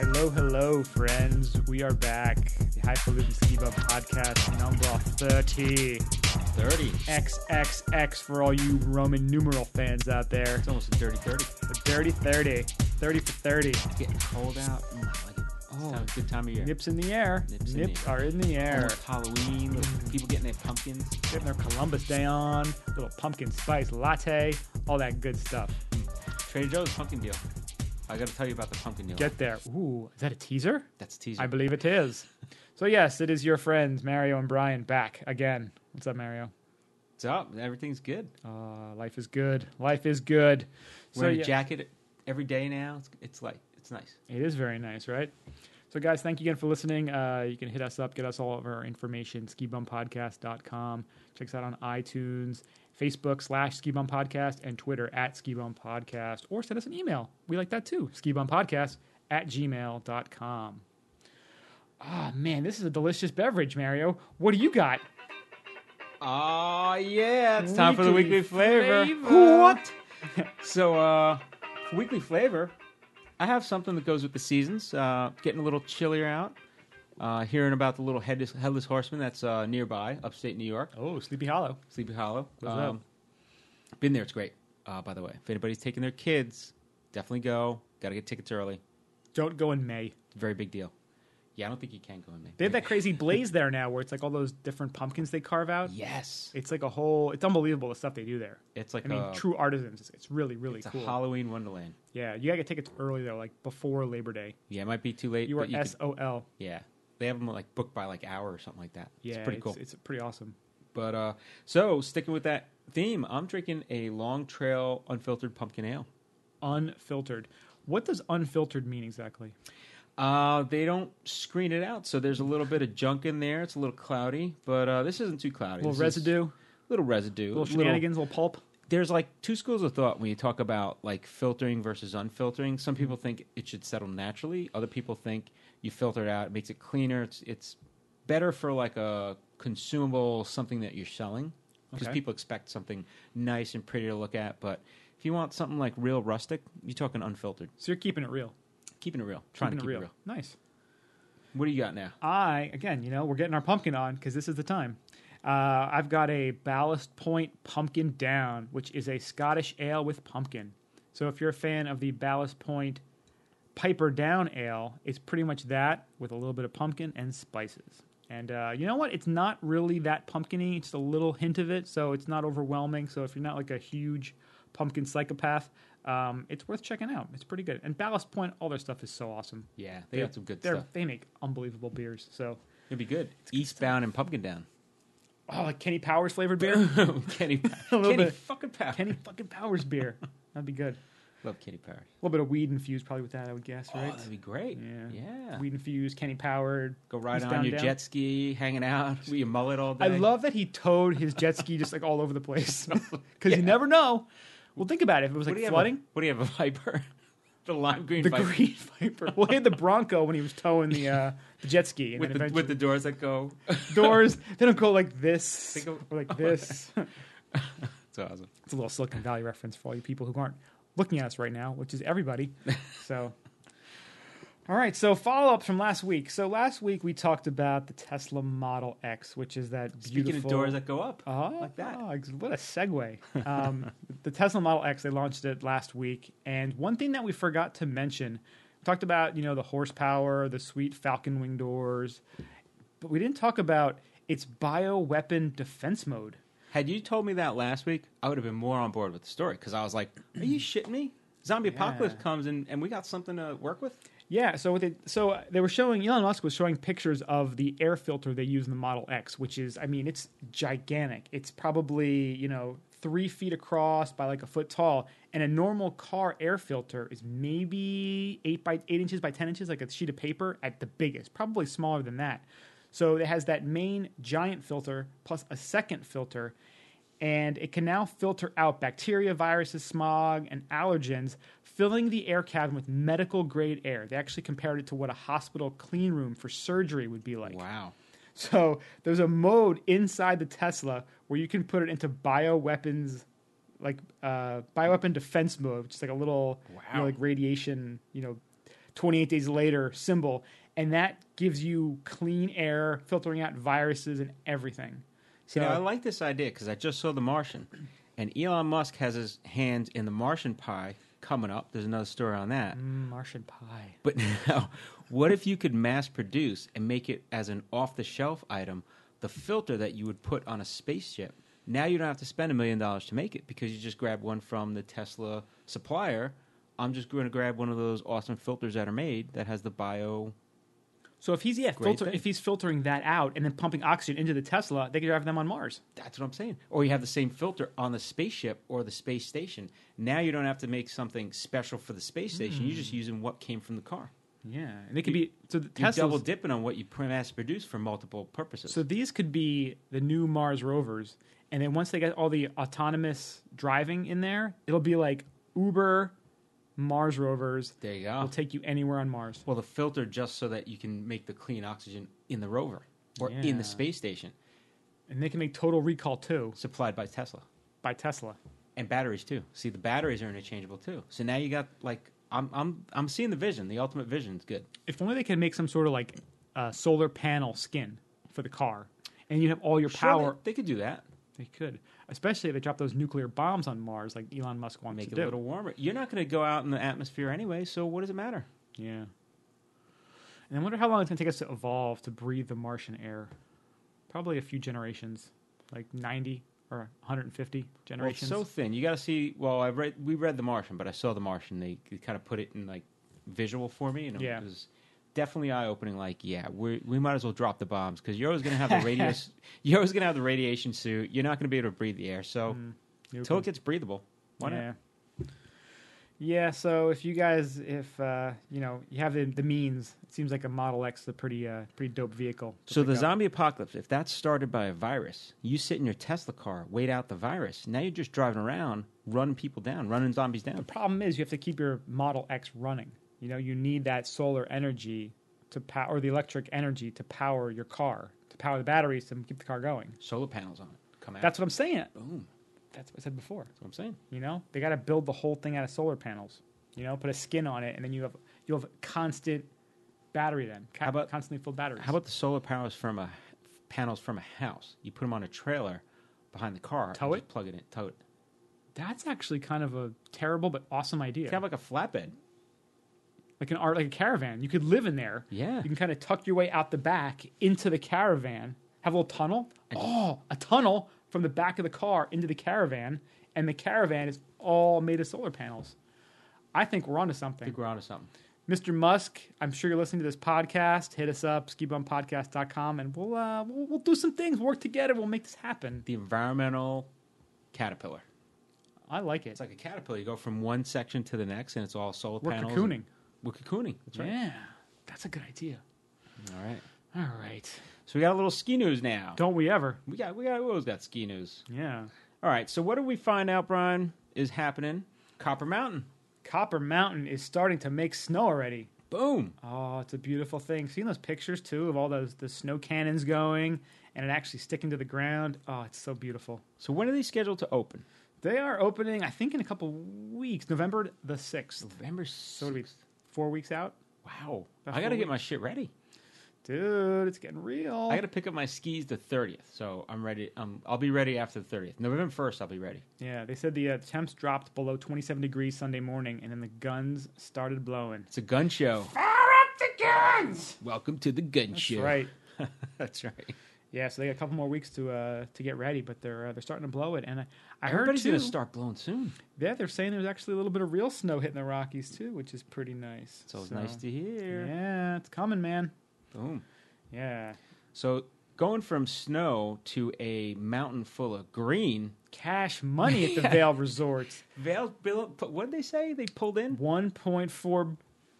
Hello, hello, friends. We are back. The Highfalutin Ski Bum Podcast, number 30. 30. XXX for all you Roman numeral fans out there. It's almost a dirty 30. The dirty 30. 30 for 30. It's getting cold out. I like it. It's a good time of year. Nips in the air. Nips are in the air. Almost Halloween. People getting their pumpkins. Getting their Columbus Day on. Little pumpkin spice latte. All that good stuff. Trader Joe's pumpkin deal. I got to tell you about the pumpkin deal. Get there. Ooh, is that a teaser? That's a teaser. I believe it is. So yes, it is your friends, Mario and Brian, back again. What's up, Mario? What's up? Everything's good. Life is good. Life is good. Wearing a jacket every day now. It's nice. It is very nice, right? So, guys, thank you again for listening. You can hit us up, get us all of our information, skibumpodcast.com. Check us out on iTunes, Facebook /skibumpodcast, and Twitter @skibumpodcast. Or send us an email. We like that too, skibumpodcast@gmail.com. Oh, man, this is a delicious beverage, Mario. What do you got? Oh, yeah. It's time for the weekly flavor. What? So, for weekly flavor, I have something that goes with the seasons. Getting a little chillier out. Hearing about the little headless horseman that's nearby, upstate New York. Oh, Sleepy Hollow. Sleepy Hollow. What's up? Been there. It's great, by the way. If anybody's taking their kids, definitely go. Got to get tickets early. Don't go in May. It's a very big deal. Yeah, I don't think you can go in May. They have that crazy blaze there now where it's like all those different pumpkins they carve out. Yes. It's like it's unbelievable the stuff they do there. It's like true artisans. It's really, really it's cool. a Halloween wonderland. Yeah, you got to get tickets early though, like before Labor Day. Yeah, it might be too late. You are but SOL. Yeah. They have them like booked by like hour or something like that. Yeah, it's pretty cool. It's pretty awesome. But so sticking with that theme, I'm drinking a Long Trail unfiltered pumpkin ale. Unfiltered. What does unfiltered mean exactly? They don't screen it out, so there's a little bit of junk in there. It's a little cloudy, but this isn't too cloudy. A little residue. Little residue. Little shenanigans, little pulp. There's like two schools of thought when you talk about like filtering versus unfiltering. Some people think it should settle naturally. Other people think you filter it out, it makes it cleaner. It's better for like a consumable, something that you're selling, because people expect something nice and pretty to look at. But if you want something like real rustic, you're talking unfiltered. So you're keeping it real. Keeping it real. Trying to keep it real. Nice. What do you got now? Again, we're getting our pumpkin on because this is the time. I've got a Ballast Point Pumpkin Down, which is a Scottish ale with pumpkin. So if you're a fan of the Ballast Point Piper Down ale, it's pretty much that with a little bit of pumpkin and spices. And you know what? It's not really that pumpkin-y. It's just a little hint of it, so it's not overwhelming. So if you're not like a huge pumpkin psychopath, it's worth checking out. It's pretty good. And Ballast Point, all their stuff is so awesome. Yeah, they got some good stuff. They make unbelievable beers. So it'd be good. Eastbound and Pumpkin Down. Oh, like Kenny Powers flavored beer? Kenny fucking Powers. Kenny fucking Powers beer. That'd be good. Love Kenny Powers. A little bit of weed infused probably with that, I would guess, right? Oh, that'd be great. Yeah. Weed infused, Kenny Powered. Go ride on your jet ski, hanging out with your mullet all day. I love that he towed his jet ski just like all over the place. Because you never know. Well, think about it. If it was like flooding. What do you have, a Viper? The lime green Viper. Viper. The green Viper. Well, he had the Bronco when he was towing the jet ski. And with the doors that go. Doors, they don't go like this. They go or like this. That's awesome. It's a little Silicon Valley reference for all you people who aren't looking at us right now, which is everybody. So, all right. So follow-ups from last week. So last week we talked about the Tesla Model X, which is that beautiful... Speaking of doors that go up, like that. What a segue. The Tesla Model X, they launched it last week. And one thing that we forgot to mention, we talked about, the horsepower, the sweet Falcon wing doors, but we didn't talk about its bioweapon defense mode. Had you told me that last week, I would have been more on board with the story, because I was like, are you shitting me? Zombie apocalypse comes and we got something to work with? Yeah, so they were showing, Elon Musk was showing pictures of the air filter they use in the Model X, which is, it's gigantic. It's probably, 3 feet across by like a foot tall, and a normal car air filter is maybe 8 inches by 10 inches, like a sheet of paper at the biggest, probably smaller than that. So it has that main giant filter plus a second filter, and it can now filter out bacteria, viruses, smog, and allergens, filling the air cabin with medical-grade air. They actually compared it to what a hospital clean room for surgery would be like. Wow. So there's a mode inside the Tesla where you can put it into bioweapons, like bioweapon defense mode, which is like a little like radiation, 28 days later symbol, and that gives you clean air, filtering out viruses and everything. See, now, I like this idea because I just saw The Martian, and Elon Musk has his hands in the Martian pie coming up. There's another story on that. Martian pie. But now, what if you could mass produce and make it as an off-the-shelf item, the filter that you would put on a spaceship? Now you don't have to spend $1 million to make it because you just grab one from the Tesla supplier. I'm just going to grab one of those awesome filters that are made that has the bio. So if he's if he's filtering that out and then pumping oxygen into the Tesla, they could drive them on Mars. That's what I'm saying. Or you have the same filter on the spaceship or the space station. Now you don't have to make something special for the space station. You're just using what came from the car. Yeah, and they could be so the You're Teslas double dipping on what you mass produce for multiple purposes. So these could be the new Mars rovers, and then once they get all the autonomous driving in there, it'll be like Uber Mars rovers. There you go. Will take you anywhere on Mars. Well, the filter just so that you can make the clean oxygen in the rover or in the space station. And they can make Total Recall too, Supplied by Tesla. by Tesla. And batteries too. See, the batteries are interchangeable too. So now you got like I'm seeing the vision. The ultimate vision is good. If only they can make some sort of like solar panel skin for the car, and you have all your power. Sure, they could do that. They could, especially if they drop those nuclear bombs on Mars, like Elon Musk wants Make to it do. a little warmer. You're not going to go out in the atmosphere anyway, so what does it matter? Yeah. And I wonder how long it's going to take us to evolve to breathe the Martian air. Probably a few generations, like 90 or 150 generations. Well, it's so thin. You got to see. Well, we read The Martian, but I saw The Martian. They kind of put it in like visual for me, and it was definitely eye opening. Like, yeah, we might as well drop the bombs because you're always going to have the you're always going to have the radiation suit. You're not going to be able to breathe the air. So until it gets breathable, why not? Yeah, so if you guys, you have the means, it seems like a Model X is a pretty dope vehicle. So the zombie apocalypse, if that's started by a virus, you sit in your Tesla car, wait out the virus. Now you're just driving around, running people down, running zombies down. The problem is you have to keep your Model X running. You know, you need that solar energy to or the electric energy to power your car, to power the batteries to keep the car going. Solar panels on it. Come out. That's what I'm saying. Boom. That's what I said before. That's what I'm saying. You know, they got to build the whole thing out of solar panels. You know, put a skin on it, and then you'll have constant battery. Then how about constantly filled batteries? How about the solar panels from a house? You put them on a trailer behind the car. Tow it. Plug it in. Tow it. That's actually kind of a terrible but awesome idea. It's kind of like a flatbed, like a caravan. You could live in there. Yeah. You can kind of tuck your way out the back into the caravan. Have a little tunnel. A tunnel from the back of the car into the caravan, and the caravan is all made of solar panels. I think we're onto something. Mr. Musk, I'm sure you're listening to this podcast. Hit us up, skibumpodcast.com, and we'll do some things. Work together. We'll make this happen. The environmental caterpillar. I like it. It's like a caterpillar. You go from one section to the next, and it's all solar panels. We're cocooning. That's right. Yeah, that's a good idea. All right. So we got a little ski news now. Don't we ever? We always got ski news. Yeah. All right. So what did we find out, Brian, is happening? Copper Mountain. Copper Mountain is starting to make snow already. Boom. Oh, it's a beautiful thing. Seeing those pictures, too, of all the snow cannons going and it actually sticking to the ground. Oh, it's so beautiful. So when are they scheduled to open? They are opening, I think, in a couple weeks. November the 6th. November 6th. So it'll be 4 weeks out. Wow. I got to get my shit ready. Dude, it's getting real. I got to pick up my skis the 30th, so I'm ready. I'll be ready after the 30th. November 1st, I'll be ready. Yeah, they said the temps dropped below 27 degrees Sunday morning, and then the guns started blowing. It's a gun show. Fire up the guns! Welcome to the gun show. That's right. That's right. Yeah, so they got a couple more weeks to get ready, but they're starting to blow it. And I heard everybody's going to to start blowing soon. Yeah, they're saying there's actually a little bit of real snow hitting the Rockies too, which is pretty nice. So nice to hear. Yeah, it's coming, man. Boom. Yeah. So going from snow to a mountain full of green. Cash money at the Vail Resorts. Vail, what did they say? They pulled in $1.4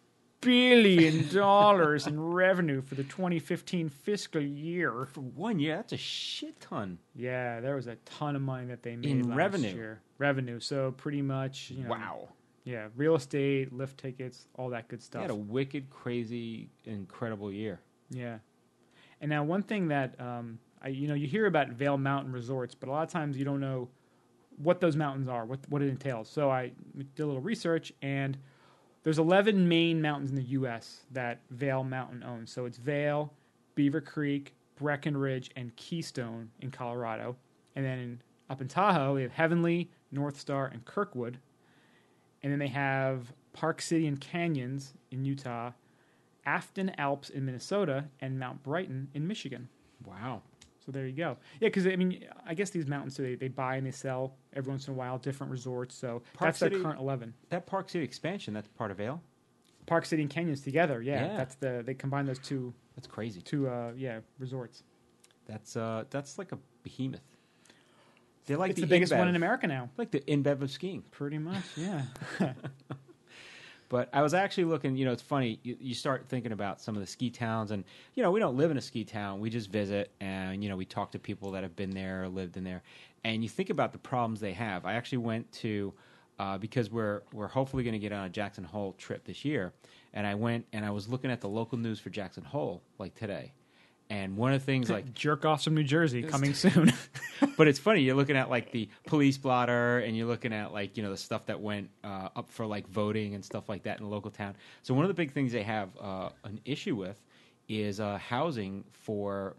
billion in revenue for the 2015 fiscal year. For 1 year, that's a shit ton. Yeah, there was a ton of money that they made in last revenue. year. Revenue. So pretty much, wow. Yeah, real estate, lift tickets, all that good stuff. They had a wicked, crazy, incredible year. Yeah. And now one thing that, you hear about Vail Mountain Resorts, but a lot of times you don't know what those mountains are, what it entails. So I did a little research, and There's 11 main mountains in the U.S. that Vail Mountain owns. So it's Vail, Beaver Creek, Breckenridge, and Keystone in Colorado. And then up in Tahoe, they have Heavenly, North Star, and Kirkwood. And then they have Park City and Canyons in Utah, Afton Alps in Minnesota, and Mount Brighton in Michigan. Wow. So there you go. Yeah, because, I mean, I guess these mountains, so they buy and they sell every once in a while, different resorts. So that's their current 11. That Park City expansion, that's part of Vail? Park City and Canyons together, Yeah. They combine those two. That's crazy. Resorts. That's like a behemoth. They're like It's the biggest one in America now. Like the InBev of skiing. Pretty much, yeah. But I was actually looking, it's funny, you start thinking about some of the ski towns, and, we don't live in a ski town. We just visit, and, we talk to people that have been there or lived in there. And you think about the problems they have. I actually went to, because we're hopefully going to get on a Jackson Hole trip this year, and I went and I was looking at the local news for Jackson Hole, like today. And one of the things like jerk-offs from New Jersey coming soon. But it's funny, you're looking at like the police blotter, and you're looking at like, the stuff that went up for like voting and stuff like that in the local town. So one of the big things they have an issue with is housing for,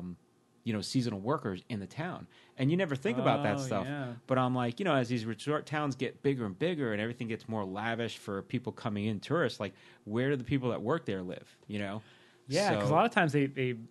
seasonal workers in the town. And you never think about that stuff. Yeah. But I'm like, as these resort towns get bigger and bigger and everything gets more lavish for people coming in, tourists, like where do the people that work there live, Yeah, because a lot of times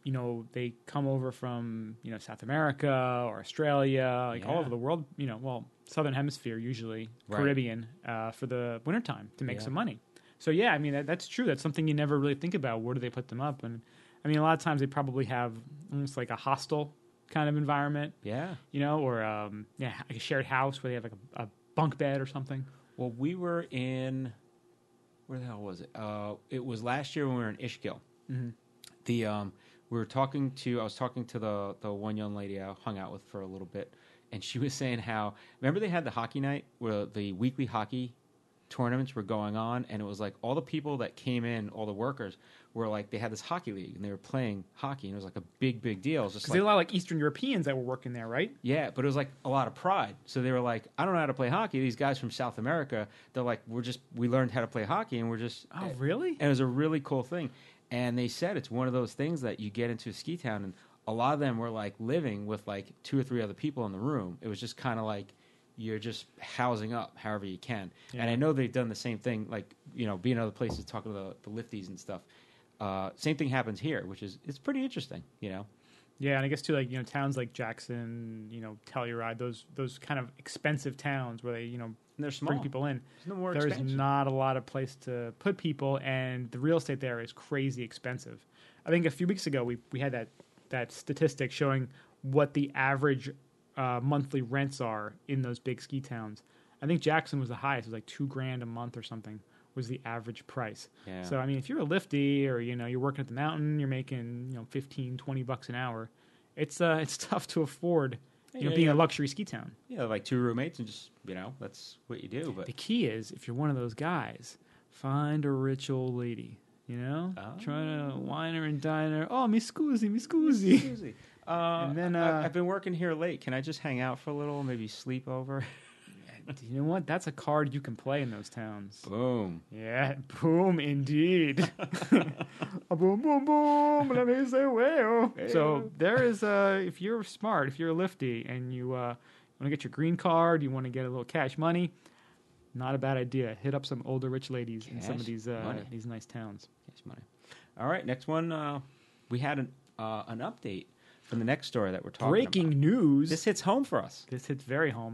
they come over from South America or Australia, like all over the world. Southern Hemisphere usually, Caribbean for the wintertime to make some money. So yeah, I mean that's true. That's something you never really think about. Where do they put them up? And I mean a lot of times they probably have almost like a hostel kind of environment. Yeah, or like a shared house where they have like a bunk bed or something. Well, we were in where the hell was it? It was last year when we were in Ishkill. Mm-hmm. I was talking to the one young lady I hung out with for a little bit, and she was saying how, remember they had the hockey night where the weekly hockey tournaments were going on, and it was like all the people that came in, all the workers were like, they had this hockey league and they were playing hockey, and it was like a big deal. Because there were a lot of like Eastern Europeans that were working there, right? Yeah, but it was like a lot of pride. So they were like, I don't know how to play hockey. These guys from South America, they're like, we learned how to play hockey, and we're just... Oh, really? And it was a really cool thing. And they said it's one of those things that you get into a ski town, and a lot of them were like living with like 2 or 3 other people in the room. It was just kind of like you're just housing up however you can. Yeah. And I know they've done the same thing, like, being in other places, talking to the lifties and stuff. Same thing happens here, which is, it's pretty interesting, Yeah, and I guess too, like, towns like Jackson, Telluride, those kind of expensive towns where they, they're small. Bring people in. There's There's not a lot of place to put people, and the real estate there is crazy expensive. I think a few weeks ago we had that statistic showing what the average monthly rents are in those big ski towns. I think Jackson was the highest. It was like $2,000 a month or something was the average price. Yeah. So I mean, if you're a lifty or you're working at the mountain, you're making $15-$20 an hour. It's tough to afford. Being a luxury ski town. Yeah, like 2 roommates and just, that's what you do. But the key is, if you're one of those guys, find a rich old lady, try to wine her and dine her. Oh, mi scusi. And then I've been working here late. Can I just hang out for a little, maybe sleep over? You know what? That's a card you can play in those towns. Boom. Yeah, boom indeed. Boom, boom, boom. Let me say well. So there is, if you're smart, if you're a lifty, and you want to get your green card, you want to get a little cash money, not a bad idea. Hit up some older rich ladies in some of these nice towns. Cash money. All right, next one. We had an update from the next story that we're talking about. Breaking news. This hits home for us. This hits very home.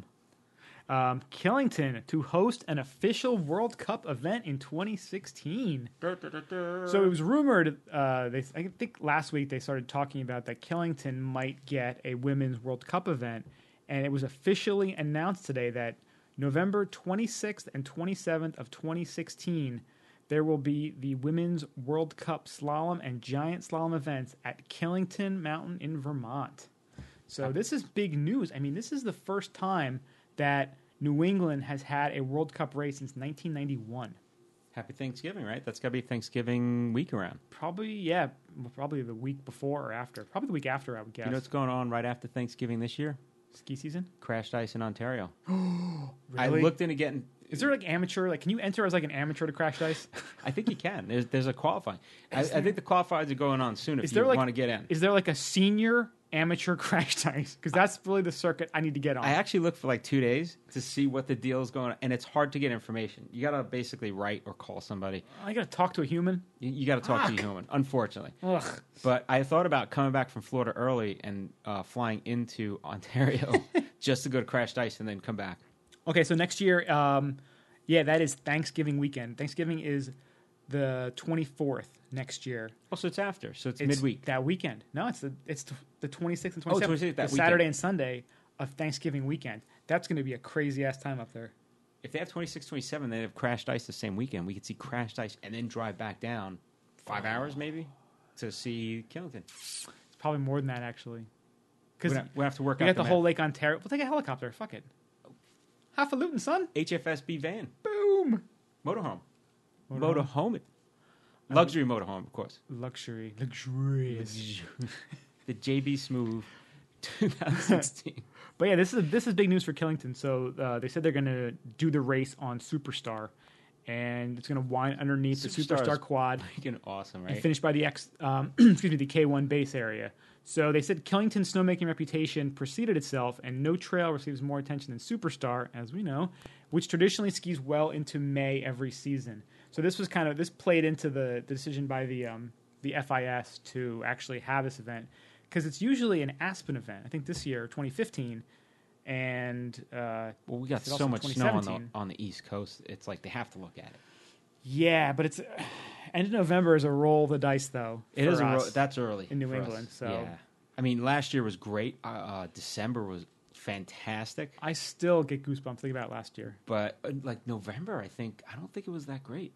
Killington to host an official World Cup event in 2016. So it was rumored, I think last week they started talking about that Killington might get a Women's World Cup event, and it was officially announced today that November 26th and 27th of 2016, there will be the Women's World Cup Slalom and Giant Slalom events at Killington Mountain in Vermont. So this is big news. I mean, this is the first time that New England has had a World Cup race since 1991. Happy Thanksgiving, right? That's got to be Thanksgiving week around. Probably, yeah. Probably the week before or after. Probably the week after, I would guess. You know what's going on right after Thanksgiving this year? Ski season? Crashed ice in Ontario. Really? I looked into getting Is there like amateur? Like, can you enter as like an amateur to crash dice? I think you can. There's a qualifying. I think the qualifiers are going on soon if there you like, want to get in. Is there like a senior amateur crash dice? Because that's really the circuit I need to get on. I actually looked for like 2 days to see what the deal is going on, and it's hard to get information. You got to basically write or call somebody. I got to talk to a human. You got to talk to a human, unfortunately. Ugh. But I thought about coming back from Florida early and flying into Ontario just to go to Crash Dice and then come back. Okay, so next year, that is Thanksgiving weekend. Thanksgiving is the 24th next year. Also, it's after, so it's midweek. That weekend. No, it's the 26th and 27th. Oh, 26th, that the Saturday and Sunday of Thanksgiving weekend. That's going to be a crazy-ass time up there. If they have 26, 27, they have Crash Dice the same weekend. We could see Crash Dice and then drive back down 5 hours maybe to see Killington. It's probably more than that, actually. Because we have to work out we got the whole math. Lake Ontario. We'll take a helicopter. Fuck it. Highfalutin, son. HFSB van. Boom. Motorhome. Motorhome. Luxury motorhome, of course. Luxurious. The JB Smooth 2016. But yeah, this is big news for Killington. So they said they're going to do the race on Superstar, and it's going to wind underneath the Superstar quad. Freaking awesome, right? And finish by the the K1 base area. So they said Killington's snowmaking reputation preceded itself, and no trail receives more attention than Superstar, as we know, which traditionally skis well into May every season. So this played into the decision by the FIS to actually have this event, because it's usually an Aspen event. I think this year, 2015, and we got so much snow on the East Coast. It's like they have to look at it. Yeah, but it's end of November is a roll of the dice, though. It is that's early in New England. So yeah, I mean, last year was great. December was fantastic. I still get goosebumps thinking about last year. But like November, I don't think it was that great.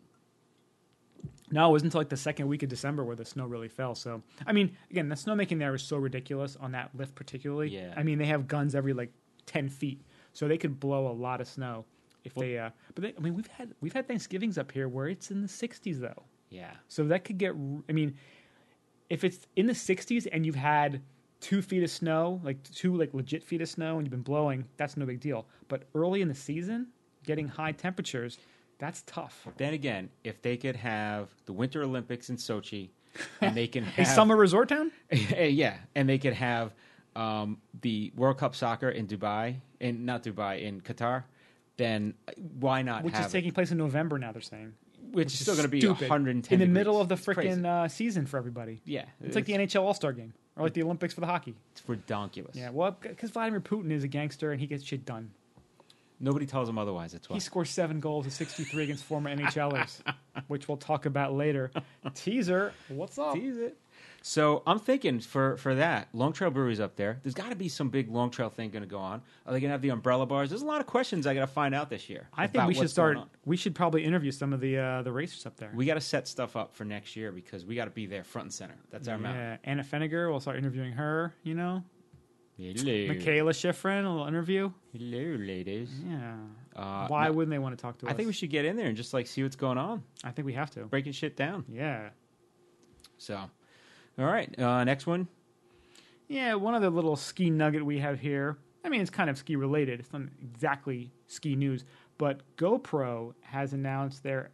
No, it wasn't until like the second week of December where the snow really fell. So, I mean, again, the snowmaking there is so ridiculous on that lift particularly. Yeah. I mean, they have guns every like 10 feet, so they could blow a lot of snow if we've had Thanksgivings up here where it's in the 60s though. Yeah. So that could get. I mean, if it's in the 60s and you've had 2 feet of snow, like 2 like legit feet of snow, and you've been blowing, that's no big deal. But early in the season, getting high temperatures, that's tough. Then again, if they could have the Winter Olympics in Sochi, and they can have a summer resort town, yeah, and they could have the World Cup soccer in Dubai, in Qatar, then why not? Which is taking place in November now? They're saying. Which is still going to be stupid. 110 in the degrees. middle of the freaking season for everybody. Yeah, it's like the NHL All-Star game or like the Olympics for the hockey. It's redonkulous. Yeah, well, because Vladimir Putin is a gangster and he gets shit done. Nobody tells him otherwise. That's why he scores 7 goals to 63 against former NHLers, which we'll talk about later. Teaser, what's up? Tease it. So I'm thinking for that, Long Trail Brewery's up there. There's got to be some big Long Trail thing going to go on. Are they going to have the umbrella bars? There's a lot of questions I got to find out this year. I think we should start. We should probably interview some of the racers up there. We got to set stuff up for next year because we got to be there front and center. That's our mountain. Yeah, Anna Feniger. We'll start interviewing her. You know. Hello. Michaela Schifrin, a little interview. Hello, ladies. Yeah. Why wouldn't they want to talk to us? I think we should get in there and just like see what's going on. I think we have to. Breaking shit down. Yeah. So, all right. Next one. Yeah, one other little ski nugget we have here. I mean, it's kind of ski related. It's not exactly ski news, but GoPro has announced their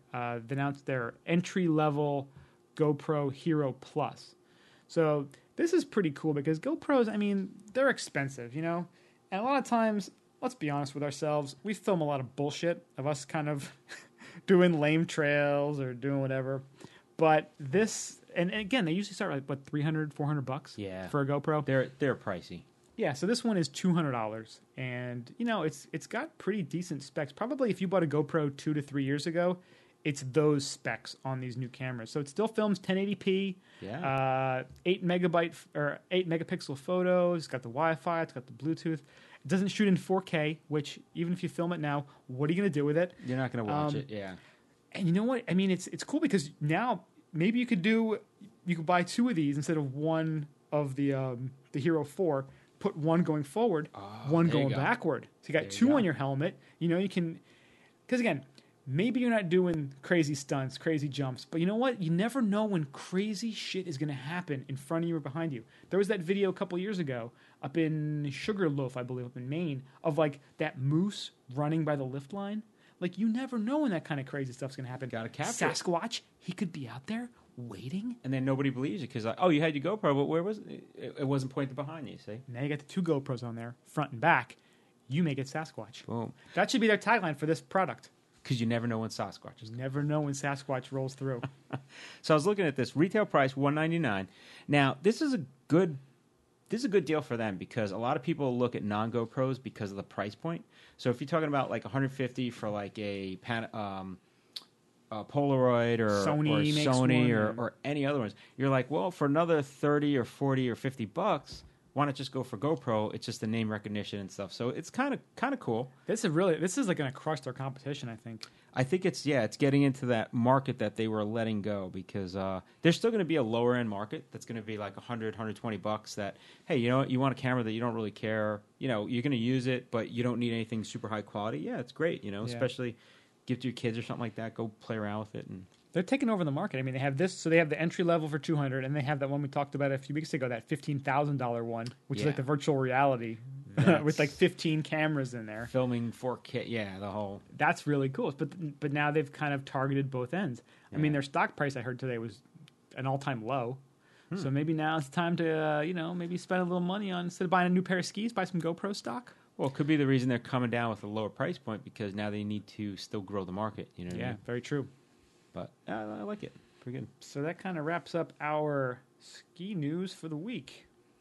entry level GoPro Hero Plus. So this is pretty cool because GoPros, I mean, they're expensive, you know? And a lot of times, let's be honest with ourselves, we film a lot of bullshit of us kind of doing lame trails or doing whatever. But this, and again, they usually start like, $300, $400 for a GoPro? They're pricey. Yeah, so this one is $200. And, you know, it's got pretty decent specs. Probably if you bought a GoPro 2 to 3 years ago, it's those specs on these new cameras. So it still films 1080p, 8 megapixel photos. It's got the Wi-Fi. It's got the Bluetooth. It doesn't shoot in 4K, which even if you film it now, what are you going to do with it? You're not going to watch it. Yeah. And you know what? I mean, it's cool because now maybe you could buy 2 of these instead of one of the Hero 4. Put one going forward, one going backward. So you got 2 on your helmet. You know, you can, because again, maybe you're not doing crazy stunts, crazy jumps, but you know what? You never know when crazy shit is going to happen in front of you or behind you. There was that video a couple years ago up in Sugarloaf, I believe, up in Maine, of like that moose running by the lift line. Like, you never know when that kind of crazy stuff's going to happen. Gotta capture it. Sasquatch, he could be out there waiting. And then nobody believes you because, you had your GoPro, but where was it? It wasn't pointed behind you, see? Now you got the 2 GoPros on there, front and back. You make it Sasquatch. Boom. That should be their tagline for this product. Because you never know when Sasquatch is. You never know when Sasquatch rolls through. So I was looking at this. Retail price, $199. Now, this is a good deal for them because a lot of people look at non-GoPros because of the price point. So if you're talking about like $150 for like a Polaroid or Sony or any other ones, you're like, well, for another $30 or $40 or $50, why not just go for GoPro? It's just the name recognition and stuff. So it's kind of cool. This is like going to crush their competition, I think. I think it's getting into that market that they were letting go because there's still going to be a lower end market that's going to be like $100, $120 that, hey, you know what, you want a camera that you don't really care, you know, you're going to use it, but you don't need anything super high quality. Yeah, it's great, you know, especially give it to your kids or something like that. Go play around with it. And they're taking over the market. I mean, they have this, so they have the entry level for $200, and they have that one we talked about a few weeks ago, that $15,000 one, which is like the virtual reality with like 15 cameras in there, filming 4K. Yeah, the whole. That's really cool. But now they've kind of targeted both ends. I mean, their stock price I heard today was an all-time low. So maybe now it's time to maybe spend a little money on, instead of buying a new pair of skis, buy some GoPro stock. Well, it could be the reason they're coming down with a lower price point because now they need to still grow the market. You know what I mean? Very true. But I like it. Pretty good. So that kind of wraps up our ski news for the week.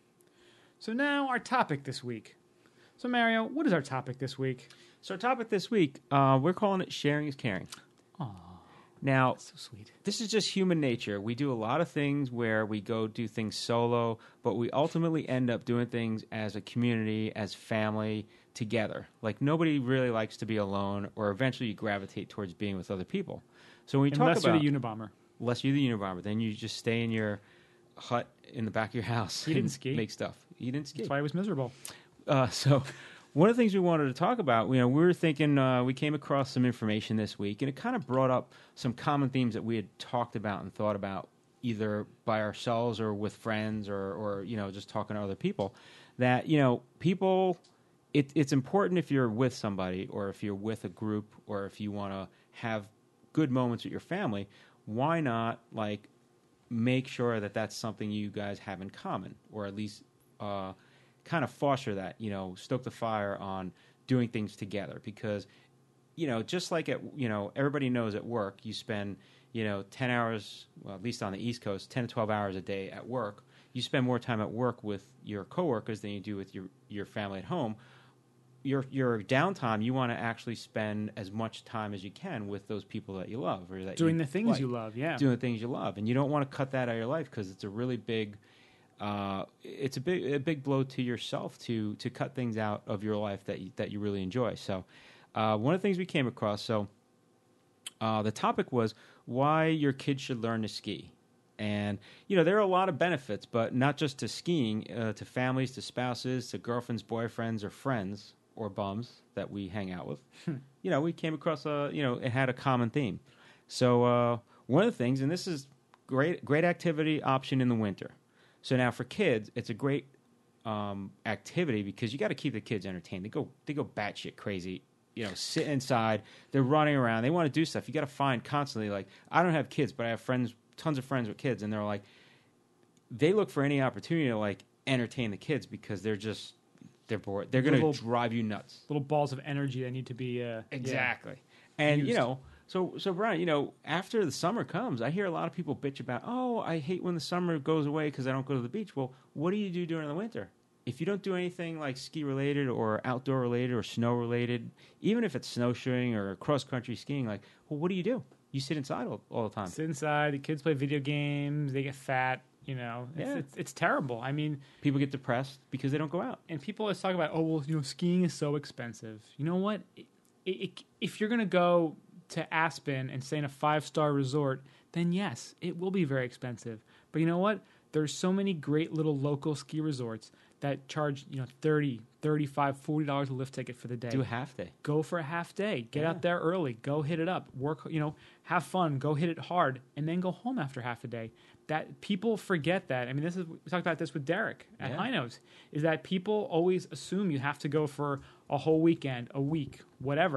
So now our topic this week. So Mario, what is our topic this week? So our topic this week, we're calling it Sharing is Caring. Aww. Now, that's so sweet. This is just human nature. We do a lot of things where we go do things solo, but we ultimately end up doing things as a community, as family, together. Like nobody really likes to be alone, or eventually you gravitate towards being with other people. So when you talk about, unless you're the Unabomber. Unless you're the Unabomber, then you just stay in your hut in the back of your house. He didn't ski. Make stuff. He didn't ski. That's why he was miserable. So one of the things we wanted to talk about, we were thinking, we came across some information this week, and it kind of brought up some common themes that we had talked about and thought about either by ourselves or with friends or just talking to other people, that, people, it's important if you're with somebody or if you're with a group or if you want to have good moments with your family, why not, like, make sure that that's something you guys have in common, or at least kind of foster that, stoke the fire on doing things together. Because, just like everybody knows at work, you spend, 10 hours, well, at least on the East Coast, 10 to 12 hours a day at work. You spend more time at work with your coworkers than you do with your family at home. Your downtime, you want to actually spend as much time as you can with those people that you love, or that doing the things you love, doing the things you love, and you don't want to cut that out of your life because it's a really big, it's a big blow to yourself to cut things out of your life that you really enjoy. So, one of the things we came across, so the topic was why your kids should learn to ski. And, there are a lot of benefits, but not just to skiing, to families, to spouses, to girlfriends, boyfriends, or friends, or bums that we hang out with. We came across, it had a common theme. So one of the things, and this is great activity option in the winter. So now for kids, it's a great activity because you got to keep the kids entertained. They go batshit crazy. Sit inside. They're running around. They want to do stuff. You got to find constantly. Like, I don't have kids, but I have tons of friends with kids, and they're like, they look for any opportunity to like entertain the kids because they're bored. They're going to drive you nuts. Little balls of energy that need to be exactly. And used. So Brian, after the summer comes, I hear a lot of people bitch about, oh, I hate when the summer goes away because I don't go to the beach. Well, what do you do during the winter? If you don't do anything like ski-related or outdoor-related or snow-related, even if it's snowshoeing or cross-country skiing, like, well, what do? You sit inside all the time. Sit inside. The kids play video games. They get fat. It's terrible. I mean, people get depressed because they don't go out. And people always talk about, oh, well, skiing is so expensive. You know what? If you're going to go to Aspen and stay in a 5-star resort, then yes, it will be very expensive. But you know what? There's so many great little local ski resorts that charge, $30, $35, $40 a lift ticket for the day. Do a half day. Go for a half day. Get out there early. Go hit it up. Work, have fun. Go hit it hard, and then go home after half a day. That people forget that. I mean, we talked about this with Derek at High Nose, is that people always assume you have to go for a whole weekend, a week, whatever.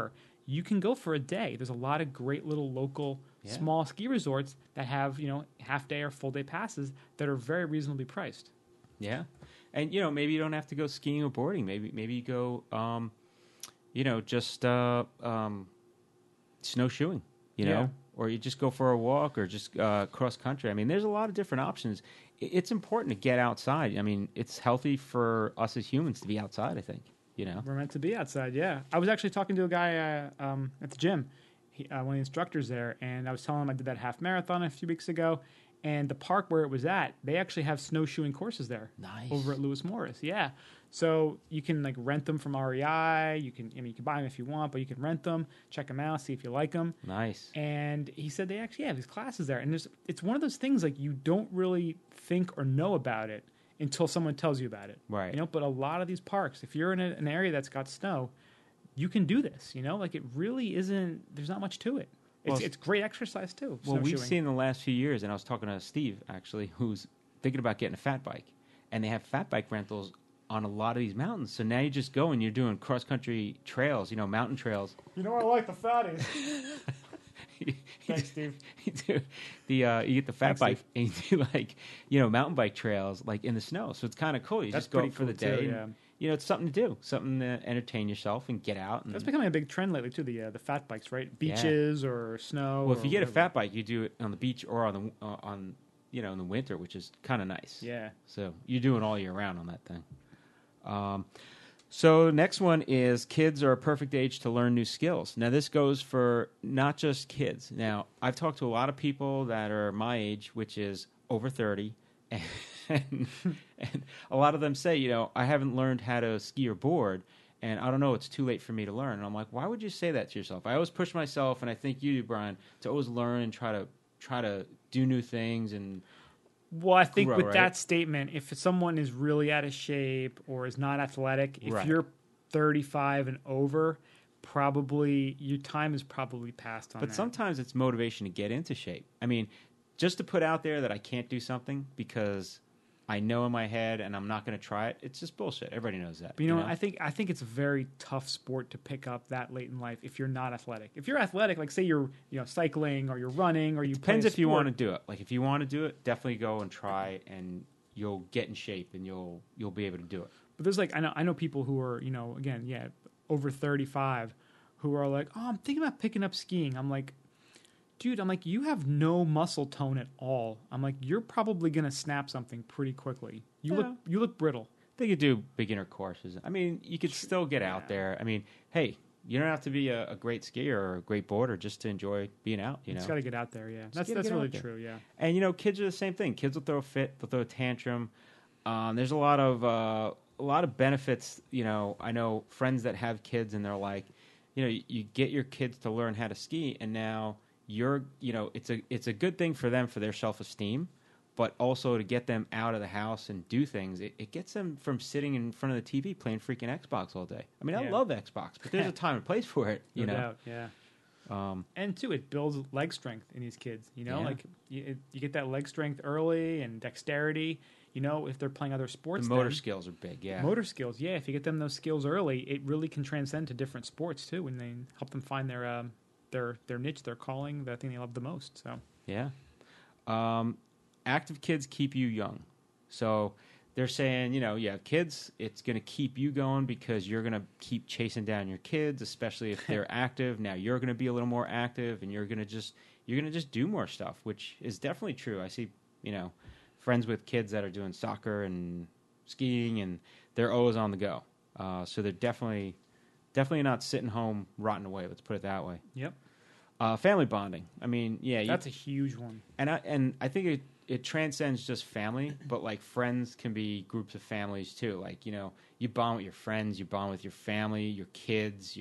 you can go for a day. There's a lot of great little local small ski resorts that have, half day or full day passes that are very reasonably priced. Yeah. And, maybe you don't have to go skiing or boarding. Maybe you go, just snowshoeing, or you just go for a walk or just cross country. I mean, there's a lot of different options. It's important to get outside. I mean, it's healthy for us as humans to be outside, I think, We're meant to be outside, yeah. I was actually talking to a guy at the gym, one of the instructors there, and I was telling him I did that half marathon a few weeks ago, and the park where it was at, they actually have snowshoeing courses there. Nice. Over at Lewis Morris, yeah. So you can rent them from REI. You can buy them if you want, but you can rent them, check them out, see if you like them. Nice. And he said they actually have these classes there, and it's one of those things you don't really think or know about it until someone tells you about it. Right. But a lot of these parks, if you're in an area that's got snow, you can do this. It really isn't. There's not much to it. It's great exercise too. Well, we've seen in the last few years, and I was talking to Steve actually, who's thinking about getting a fat bike, and they have fat bike rentals on a lot of these mountains. So now you just go and you're doing cross country trails, mountain trails. I like the fatties. Thanks, Steve. You get the fat bike and you do mountain bike trails in the snow. So it's kind of cool. You just go out for the day. Too, and, it's something to do, something to entertain yourself and get out. And that's becoming a big trend lately too. The fat bikes, right? Beaches or snow. Well, if you get a fat bike, you do it on the beach or on in the winter, which is kind of nice. Yeah. So you're doing all year round on that thing. So next one is kids are a perfect age to learn new skills. Now this goes for not just kids. Now I've talked to a lot of people that are my age, which is over 30, and a lot of them say, I haven't learned how to ski or board, and I don't know, it's too late for me to learn. And I'm like, why would you say that to yourself? I always push myself, and I think you do, Brian, to always learn and try to do new things and. Well, I think with that statement, if someone is really out of shape or is not athletic, if you're 35 and over, probably your time is probably passed on. But sometimes it's motivation to get into shape. I mean, just to put out there that I can't do something because I know in my head and I'm not going to try it, it's just bullshit. Everybody knows that. But I think it's a very tough sport to pick up that late in life if you're not athletic. If you're athletic, like say you're cycling or you're running or you depends if you want to do it. Like if you want to do it, definitely go and try, and you'll get in shape and you'll be able to do it. But there's I know people who are over 35 who are like, oh, I'm thinking about picking up skiing. I'm like, dude, you have no muscle tone at all. I'm like, you're probably going to snap something pretty quickly. You look brittle. They could do beginner courses. I mean, you could still get out there. I mean, hey, you don't have to be a great skier or a great boarder just to enjoy being out, You just got to get out there, yeah. That's really true, yeah. And, kids are the same thing. Kids will throw a fit. They'll throw a tantrum. There's a lot of benefits. I know friends that have kids and they're like, you get your kids to learn how to ski, and now it's a good thing for them for their self-esteem, but also to get them out of the house and do things. It gets them from sitting in front of the TV playing freaking Xbox all day. I mean, I love Xbox, but there's a time and place for it. No doubt, yeah. And too, it builds leg strength in these kids. You get that leg strength early and dexterity. If they're playing other sports, the motor skills are big. Yeah, motor skills. Yeah, if you get them those skills early, it really can transcend to different sports too, and they help them find their niche, their calling, the thing they love the most. So yeah, active kids keep you young. So they're saying, you have kids, it's going to keep you going because you're going to keep chasing down your kids, especially if they're active. Now you're going to be a little more active, and you're going to just do more stuff, which is definitely true. I see, friends with kids that are doing soccer and skiing, and they're always on the go. So they're definitely not sitting home rotting away. Let's put it that way. Yep. Family bonding. I mean, yeah, that's a huge one. And I think it transcends just family, but friends can be groups of families too. You bond with your friends, you bond with your family, your kids,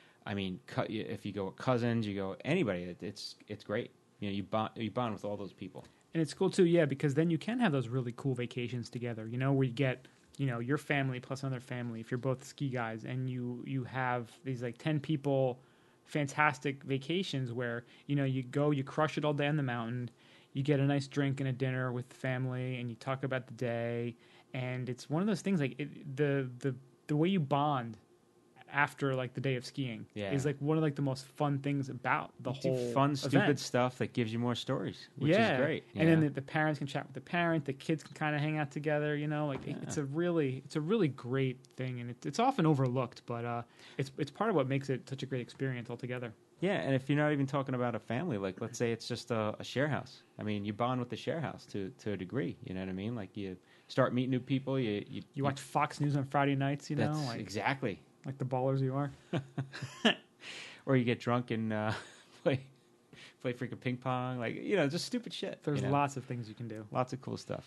if you go with cousins, you go anybody. It's great. You bond with all those people. And it's cool too, yeah, because then you can have those really cool vacations together. Where you get your family plus another family if you're both ski guys, and you have these 10 people fantastic vacations where you go, you crush it all day on the mountain, you get a nice drink and a dinner with the family, and you talk about the day, and it's one of those things the way you bond after like the day of skiing Yeah. is like one of like the most fun things about the You do whole fun, stupid event. stuff that gives you more stories, which Yeah. is great. And then the parents can chat with the parent, the kids can kind of hang out together, you know, like it's a really great thing, and it's often overlooked, but it's part of what makes it such a great experience altogether. Yeah, and if you're not even talking about a family, like let's say it's just a share house. I mean, you bond with the share house to a degree. You know what I mean? Like you start meeting new people. You watch Fox News on Friday nights, you know, that's like exactly. like the ballers you are. Or you get drunk and play freaking ping pong, like just stupid shit. There's lots of things you can do. Lots of cool stuff.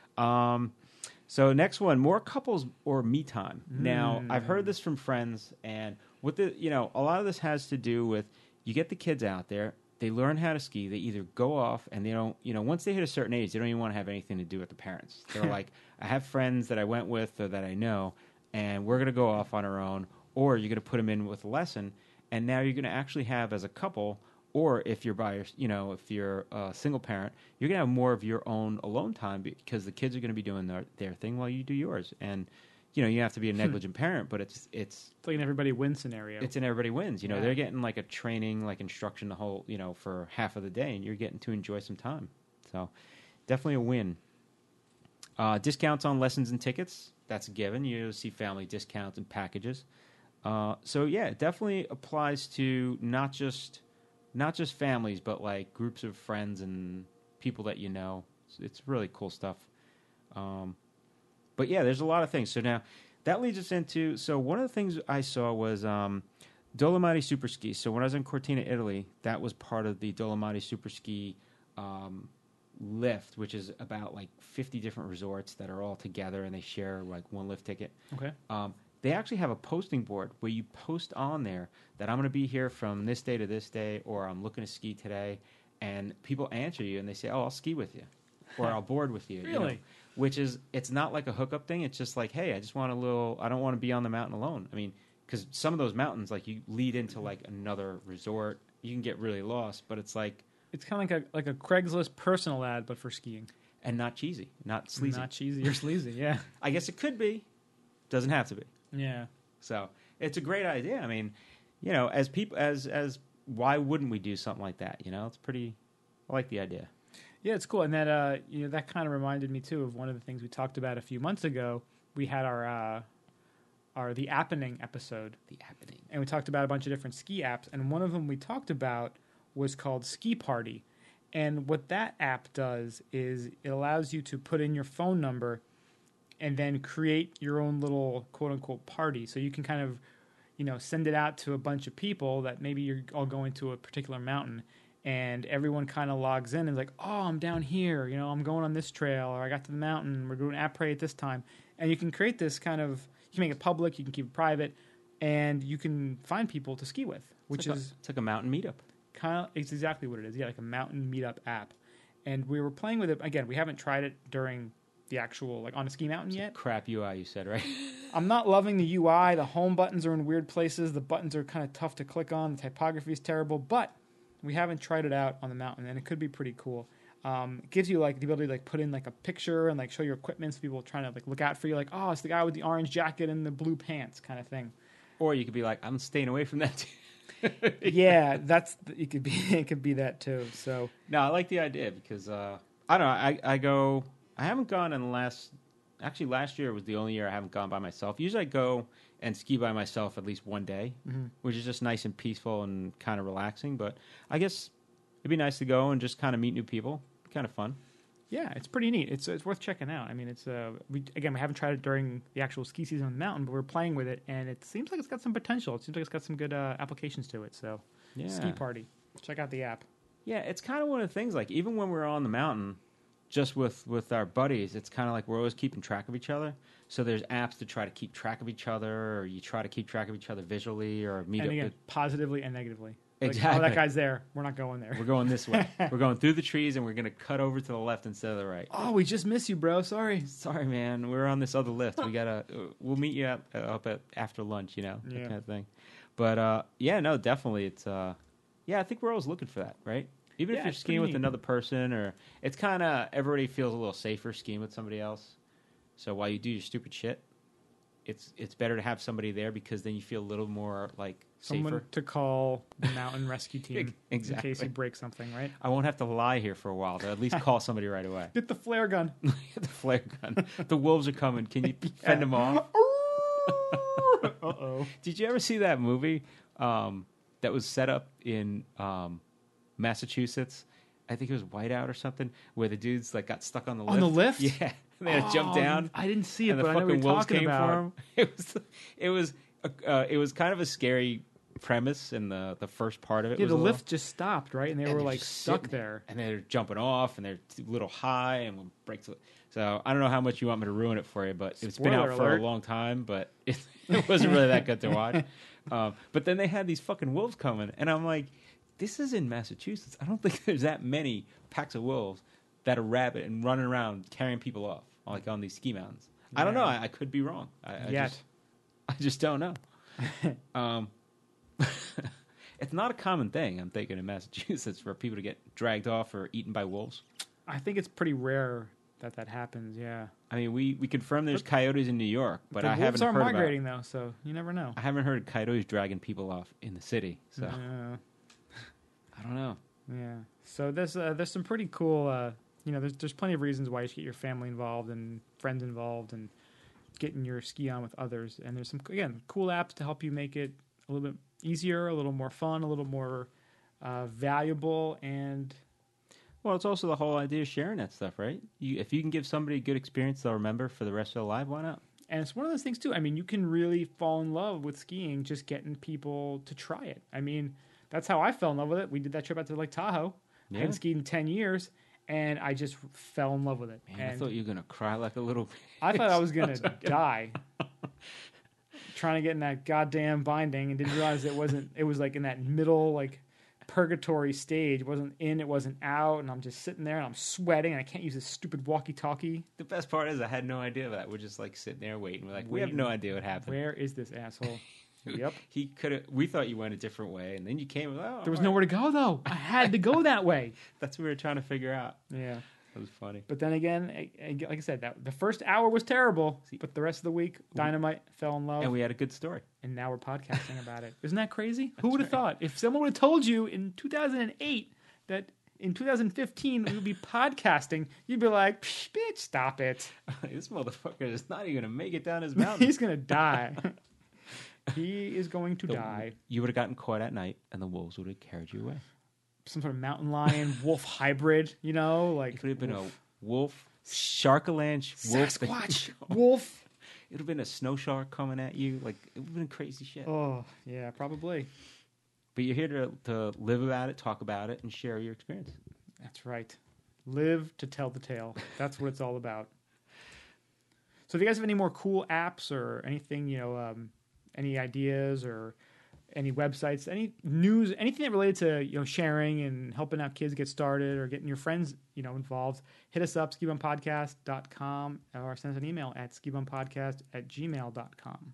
So next one, more couples or me time. Now, I've heard this from friends, and with the a lot of this has to do with you get the kids out there, they learn how to ski, they either go off and they don't, once they hit a certain age, they don't even want to have anything to do with the parents. They're like, I have friends that I went with or that I know, and we're going to go off on our own, or you're going to put them in with a lesson, and now you're going to actually have as a couple. Or if you're if you're a single parent, you're gonna have more of your own alone time because the kids are gonna be doing their thing while you do yours. And you have to be a negligent parent, but it's like an everybody wins scenario. It's an everybody wins. They're getting like a training, like instruction the whole for half of the day, and you're getting to enjoy some time. So definitely a win. Discounts on lessons and tickets, that's a given. You see family discounts and packages. So yeah, it definitely applies to not just families, but like groups of friends and people that you know. It's really cool stuff. But yeah, there's a lot of things. So now that leads us into, so one of the things I saw was Dolomiti Super Ski. So when I was in Cortina, Italy, that was part of the Dolomiti Super Ski lift, which is about like 50 different resorts that are all together and they share like one lift ticket. Okay. They actually have a posting board where you post on there that I'm going to be here from this day to this day, or I'm looking to ski today, and people answer you and they say, "Oh, I'll ski with you," or "I'll board with you." Really? Which is, it's not like a hookup thing. It's just like, hey, I just want I don't want to be on the mountain alone. I mean, because some of those mountains, like you lead into like another resort, you can get really lost, but it's like it's kind of like a Craigslist personal ad, but for skiing, and not cheesy, not sleazy, not cheesy or sleazy. Yeah, I guess it could be, doesn't have to be. Yeah. So it's a great idea. I mean, as people, as why wouldn't we do something like that? It's pretty. I like the idea. Yeah, it's cool, and that that kind of reminded me too of one of the things we talked about a few months ago. We had our the Appening episode. The Appening, and we talked about a bunch of different ski apps, and one of them we talked about was called Ski Party. And what that app does is it allows you to put in your phone number and then create your own little quote-unquote party. So you can kind of, send it out to a bunch of people that maybe you're all going to a particular mountain, and everyone kind of logs in and is like, oh, I'm down here, I'm going on this trail, or I got to the mountain, we're doing après at this time. And you can create this kind of, you can make it public, you can keep it private, and you can find people to ski with, which it's like a mountain meetup. It's exactly what it is. Yeah, like a mountain meetup app. And we were playing with it. Again, we haven't tried it during the actual, like on a ski mountain yet. Crap UI, you said, right? I'm not loving the UI. The home buttons are in weird places. The buttons are kind of tough to click on. The typography is terrible. But we haven't tried it out on the mountain, and it could be pretty cool. It gives you like the ability to like put in like a picture and like show your equipment, so people trying to like look out for you, like, oh, it's the guy with the orange jacket and the blue pants kind of thing. Or you could be like, I'm staying away from that. Yeah, it could be that too. So no, I like the idea because I don't know. I haven't gone in the last year was the only year I haven't gone by myself. Usually I go and ski by myself at least one day, which is just nice and peaceful and kind of relaxing. But I guess it'd be nice to go and just kind of meet new people. Kind of fun. Yeah, it's pretty neat. It's worth checking out. I mean, we haven't tried it during the actual ski season on the mountain, but we're playing with it, and it seems like it's got some potential. It seems like it's got some good applications to it. So, yeah. Ski Party. Check out the app. Yeah, it's kind of one of the things, like, even when we're on the mountain, just with our buddies, it's kind of like we're always keeping track of each other. So there's apps to try to keep track of each other, or you try to keep track of each other visually, or meet and up again, with... positively and negatively. Exactly. Like, oh, that guy's there. We're not going there. We're going this way. We're going through the trees, and we're going to cut over to the left instead of the right. Oh, we just miss you, bro. Sorry, man. We're on this other lift. We'll meet you up at after lunch. That kind of thing. But yeah, no, definitely. It's I think we're always looking for that, right? Even if you're skiing with another person, or it's kind of everybody feels a little safer skiing with somebody else. So while you do your stupid shit, it's better to have somebody there because then you feel a little more like Someone safer. to call the mountain rescue team Exactly. in case you break something, right? I won't have to lie here for a while. They'll at least call somebody right away. Get the flare gun. The flare gun. The wolves are coming. Can you fend them off? Uh-oh. Did you ever see that movie that was set up in Massachusetts? I think it was Whiteout or something, where the dudes like got stuck on the lift. On the lift? Yeah, they had to jump down. I didn't see it, and the but I know what fucking you're wolves talking came about. for him. It was kind of a scary premise in the first part of it. Yeah, was the a little- lift just stopped, right? And they and were they're like just stuck sitting there. and they're jumping off, and they're a little high, and will break. So I don't know how much you want me to ruin it for you, but it's been Spoiler out for alert. a long time, but it wasn't really that good to watch. But then they had these fucking wolves coming, and I'm like, this is in Massachusetts. I don't think there's that many packs of wolves that are rabid and running around carrying people off, like on these ski mountains. I don't know. I could be wrong. I just don't know. It's not a common thing, I'm thinking, in Massachusetts for people to get dragged off or eaten by wolves. I think it's pretty rare that happens, yeah. I mean, we confirmed there's coyotes in New York, but the I haven't wolves are heard migrating, though, so you never know. I haven't heard coyotes dragging people off in the city, so Yeah. I don't know. Yeah. So there's some pretty cool, there's plenty of reasons why you should get your family involved and friends involved and getting your ski on with others. And there's some, again, cool apps to help you make it a little bit easier, a little more fun, a little more valuable. And Well, it's also the whole idea of sharing that stuff, right? If you can give somebody a good experience they'll remember for the rest of their life, why not? And it's one of those things, too. I mean, you can really fall in love with skiing just getting people to try it. I mean, that's how I fell in love with it. We did that trip out to Lake Tahoe. I hadn't skied in 10 years, and I just fell in love with it. Man, and I thought you were going to cry like a little I thought I was going to die trying to get in that goddamn binding and didn't realize it was like in that middle, like, purgatory stage. It wasn't in, it wasn't out, and I'm just sitting there and I'm sweating and I can't use this stupid walkie-talkie. The best part is I had no idea of that. We're just like sitting there waiting. We're like, we have no idea what happened. Where is this asshole? Yep. He could have. We thought you went a different way, and then you came. Oh, There was all right. nowhere to go, though. I had to go that way. That's what we were trying to figure out. Yeah. That was funny. But then again, like I said, the first hour was terrible, but the rest of the week, Dynamite fell in love, And we had a good story. and now we're podcasting about it. Isn't that crazy? Who would have thought? If someone would have told you in 2008 that in 2015 we would be podcasting, you'd be like, "Psh, bitch, stop it. This motherfucker is not even going to make it down his mountain. He's going to die. He is going to die. You would have gotten caught at night, and the wolves would have carried you away. Some sort of mountain lion, wolf hybrid, like. It could have been a wolf, sharkalanche, wolf. Sasquatch, wolf. It would have been a snow shark coming at you. Like, it would have been crazy shit. Oh, yeah, probably. But you're here to live about it, talk about it, and share your experience. That's right. Live to tell the tale. That's what it's all about. So if you guys have any more cool apps or anything, any ideas or any websites, any news, anything that related to, sharing and helping out kids get started or getting your friends, involved, hit us up, skibumpodcast.com, or send us an email at skibumpodcast@gmail.com.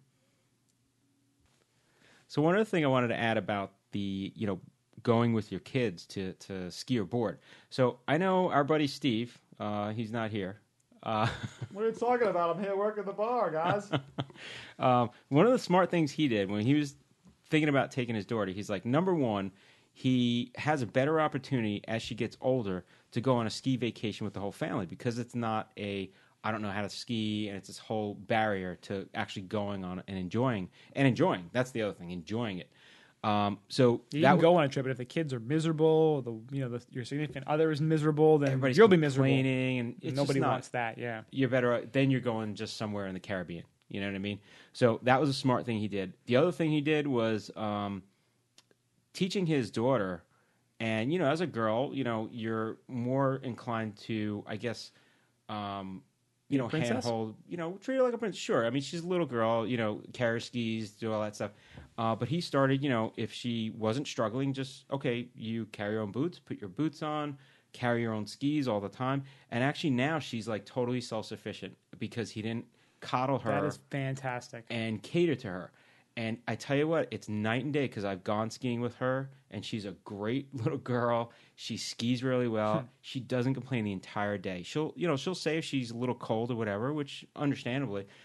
So one other thing I wanted to add about the, going with your kids to ski or board. So I know our buddy Steve, he's not here. What are you talking about? I'm here working the bar, guys. One of the smart things he did when he was thinking about taking his daughter, he's like, number one, he has a better opportunity as she gets older to go on a ski vacation with the whole family because it's not I don't know how to ski, and it's this whole barrier to actually going on and enjoying. That's the other thing, enjoying it. So You can go on a trip, but if the kids are miserable, your significant other is miserable, then everybody's you'll be miserable. complaining, and it's Nobody just not, wants that. Yeah, you're better. Then you're going just somewhere in the Caribbean. You know what I mean? So that was a smart thing he did. The other thing he did was teaching his daughter. And as a girl, you're more inclined to, I guess, princess? handhold, treat her like a princess. Sure, I mean she's a little girl, carry skis, do all that stuff. But he started, if she wasn't struggling, just you carry your own boots, put your boots on, carry your own skis all the time. And actually now she's like totally self-sufficient because he didn't coddle her. that is fantastic. And cater to her. And I tell you what, it's night and day because I've gone skiing with her, and she's a great little girl. She skis really well. She doesn't complain the entire day. She'll say if she's a little cold or whatever, which understandably,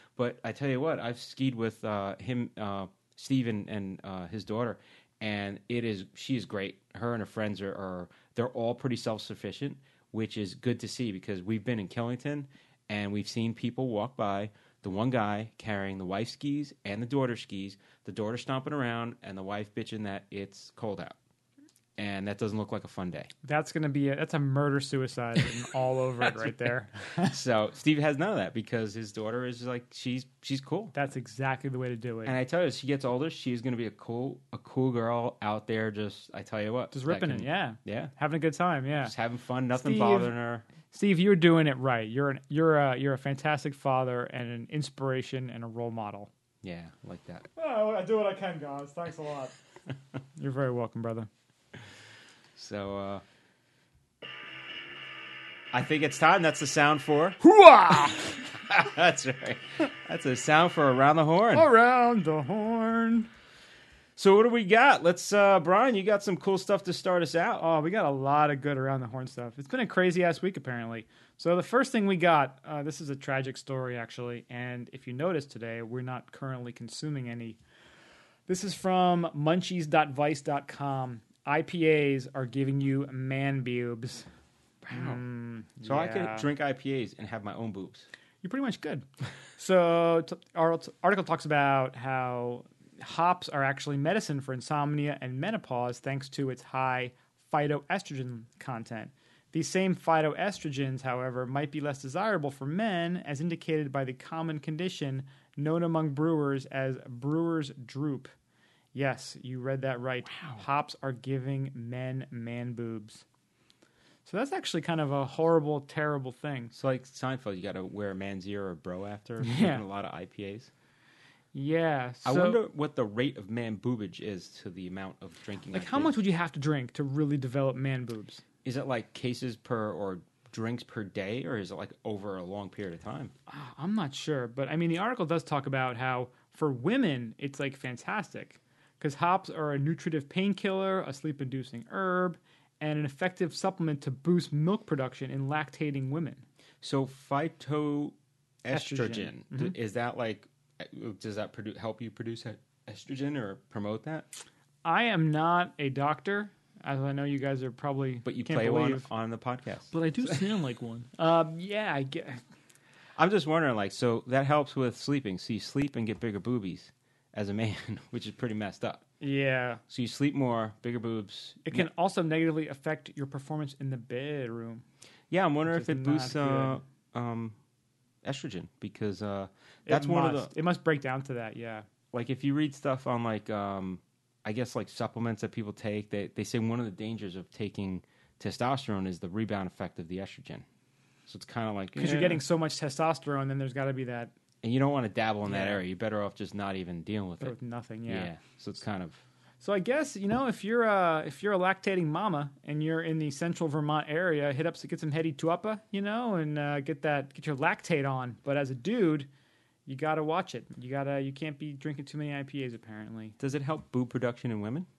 But I tell you what, I've skied with him, Steve, and his daughter, and she is great. Her and her friends they're all pretty self-sufficient, which is good to see because we've been in Killington and we've seen people walk by. The one guy carrying the wife's skis and the daughter's skis, the daughter stomping around, and the wife bitching that it's cold out. And that doesn't look like a fun day. That's going to be that's a murder-suicide written all over it right there. So Steve has none of that because his daughter is like, she's cool. That's exactly the way to do it. And I tell you, as she gets older, she's going to be a cool girl out there I tell you what. Just ripping it, yeah. Yeah. Having a good time, yeah. Just having fun, nothing Steve, bothering her. Steve, you're doing it right. You're a fantastic father and an inspiration and a role model. Yeah, like that. Oh, I do what I can, guys. Thanks a lot. You're very welcome, brother. So, I think it's time. That's the sound for... Hooah! That's right. That's a sound for Around the Horn. Around the Horn. So what do we got? Let's, Brian, you got some cool stuff to start us out. Oh, we got a lot of good Around the Horn stuff. It's been a crazy-ass week, apparently. So the first thing we got, this is a tragic story, actually, and if you notice today, we're not currently consuming any. This is from munchies.vice.com. IPAs are giving you man boobs. Wow. So I could drink IPAs and have my own boobs. You're pretty much good. So our article talks about how hops are actually medicine for insomnia and menopause thanks to its high phytoestrogen content. These same phytoestrogens, however, might be less desirable for men, as indicated by the common condition known among brewers as brewer's droop. Yes, you read that right. Wow. Hops are giving men man boobs. So that's actually kind of a horrible, terrible thing. So like Seinfeld, you got to wear a man's ear or a bro after drinking a lot of IPAs. Yeah. I wonder what the rate of man boobage is to the amount of drinking. Like, how much would you have to drink to really develop man boobs? Is it like cases per or drinks per day, or is it like over a long period of time? I'm not sure, but I mean, the article does talk about how for women it's like fantastic because hops are a nutritive painkiller, a sleep-inducing herb, and an effective supplement to boost milk production in lactating women. So phytoestrogen, is that like, does that help you produce estrogen or promote that? I am not a doctor, as I know you guys are probably. But you play one on the podcast. But I do sound like one. Yeah, I get. I'm just wondering, like, so that helps with sleeping. So you sleep and get bigger boobies as a man, which is pretty messed up. Yeah. So you sleep more, bigger boobs. It can also negatively affect your performance in the bedroom. Yeah, I'm wondering if it boosts estrogen because that's one of the. It must break down to that. Yeah. Like if you read stuff on like I guess like supplements that people take, they say one of the dangers of taking testosterone is the rebound effect of the estrogen. So it's kind of like because you're getting so much testosterone, then there's got to be that. And you don't want to dabble in that area. You're better off just not even dealing with it. With nothing, yeah. So it's kind of. So I guess if you're a lactating mama and you're in the central Vermont area, hit up to get some heady tuapa, and get your lactate on. But as a dude, you gotta watch it. You can't be drinking too many IPAs apparently. Does it help boob production in women?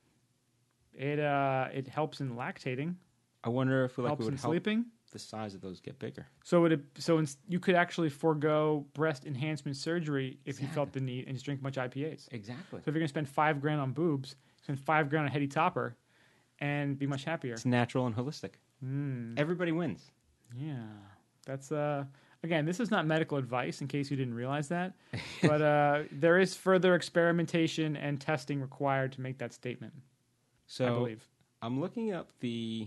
It helps in lactating. I wonder if it would help sleeping. The size of those get bigger. So you could actually forego breast enhancement surgery if you felt the need and just drink much IPAs. Exactly. So if you're gonna spend $5,000 on boobs, spend $5,000 on a heady topper, and be much happier. It's natural and holistic. Everybody wins. Yeah, that's again. This is not medical advice, in case you didn't realize that, but there is further experimentation and testing required to make that statement. So I believe I'm looking up the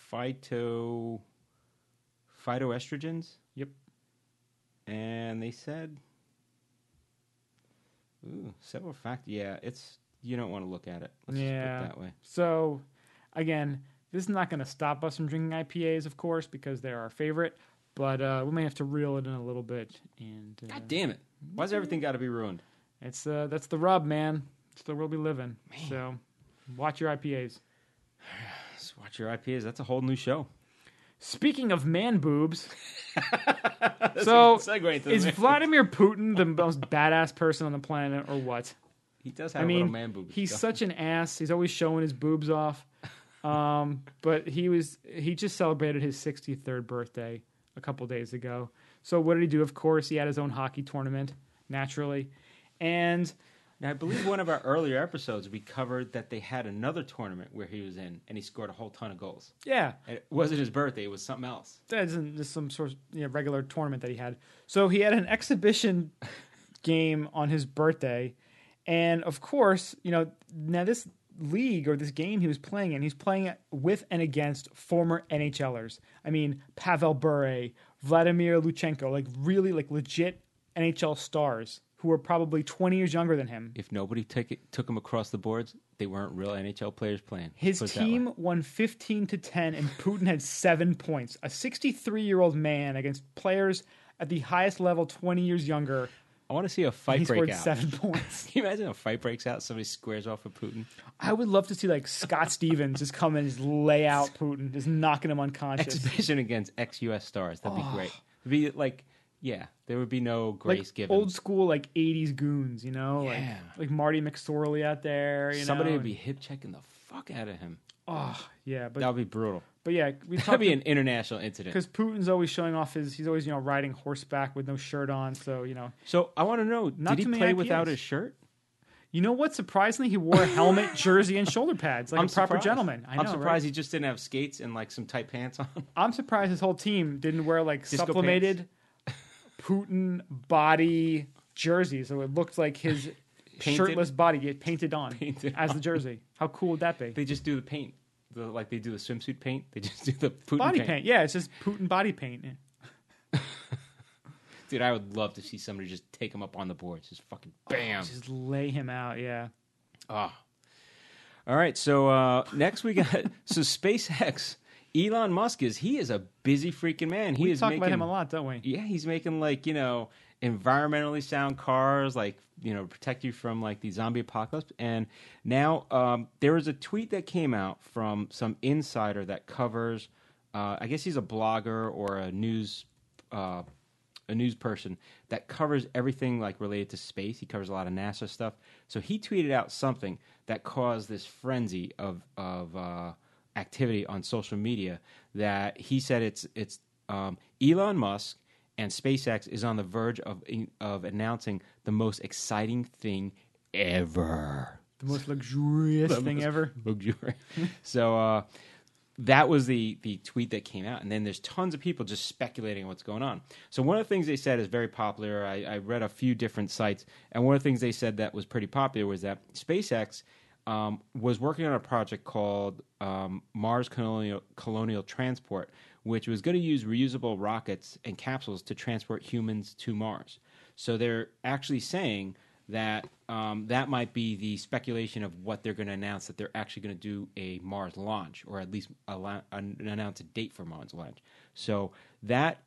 phytoestrogens. Yep. And they said, several factors. Yeah, you don't want to look at it. Let's just put it that way. So, again, this is not going to stop us from drinking IPAs, of course, because they're our favorite. But we may have to reel it in a little bit. And God damn it! Why's everything got to be ruined? That's the rub, man. It's the world we live in. Man. So, watch your IPAs. Watch your IPAs. That's a whole new show. Speaking of man boobs, so is Vladimir Putin the most badass person on the planet, or what? He does have little man boobs. He's such an ass. He's always showing his boobs off. But he just celebrated his 63rd birthday a couple days ago. So what did he do? Of course, he had his own hockey tournament. naturally. And Now, I believe one of our earlier episodes, we covered that they had another tournament where he was in, and he scored a whole ton of goals. yeah, And it wasn't his birthday; it was something else. that's just some sort of regular tournament that he had. So he had an exhibition game on his birthday, and of course, now this league or this game he was playing in, he's playing with and against former NHLers. I mean, Pavel Bure, Vladimir Luchenko, like really like legit NHL stars who were probably 20 years younger than him. If nobody took him across the boards, they weren't real NHL players playing. His Put it that way. team won 15-10, and Putin had 7 points. A 63-year-old man against players at the highest level, 20 years younger. I want to see a fight He break scored out. 7 points. Can you imagine a fight breaks out, somebody squares off with Putin? I would love to see like Scott Stevens just come and just lay out Putin, just knocking him unconscious. Exhibition against ex-U.S. stars. That'd be great. It'd be like, yeah, there would be no grace Like given. old school like 80s goons, Yeah. like Marty McSorley out there. Somebody know, would be hip checking the fuck out of him. yeah, That would be brutal. but yeah, we That'd talked be an international incident. because Putin's always showing off he's always riding horseback with no shirt on, so So I want to know, Not did too he many play IPAs. without his shirt? You know what? Surprisingly, he wore a helmet, jersey, and shoulder pads like I'm a proper surprised. gentleman. I know, I'm surprised right? he just didn't have skates and like some tight pants on. I'm surprised his whole team didn't wear like Disco sublimated Putin body jerseys, so it looked like his Painted? shirtless body get painted on Painted as on. the jersey. How cool would that be? They just do the paint. Like they do the swimsuit paint. They just do the Putin Body paint. Yeah, it's just Putin body paint. Dude, I would love to see somebody just take him up on the boards. Just fucking bam. Just lay him out. Yeah. Oh. All right, so next we got so SpaceX. Elon Musk is a busy freaking man. He We is talk making, about him a lot, don't we? Yeah, he's making like environmentally sound cars, like protect you from like the zombie apocalypse. And now there was a tweet that came out from some insider that covers. I guess he's a blogger or a news person that covers everything like related to space. He covers a lot of NASA stuff. So he tweeted out something that caused this frenzy of activity on social media. That he said it's Elon Musk and SpaceX is on the verge of announcing the most exciting thing ever. The most luxurious thing ever. Luxurious. So that was the tweet that came out, and then there's tons of people just speculating on what's going on. So one of the things they said is very popular. I read a few different sites, and one of the things they said that was pretty popular was that SpaceX was working on a project called Mars Colonial Transport, which was going to use reusable rockets and capsules to transport humans to Mars. So they're actually saying that that might be the speculation of what they're going to announce, that they're actually going to do a Mars launch, or at least announce a date for Mars launch. So that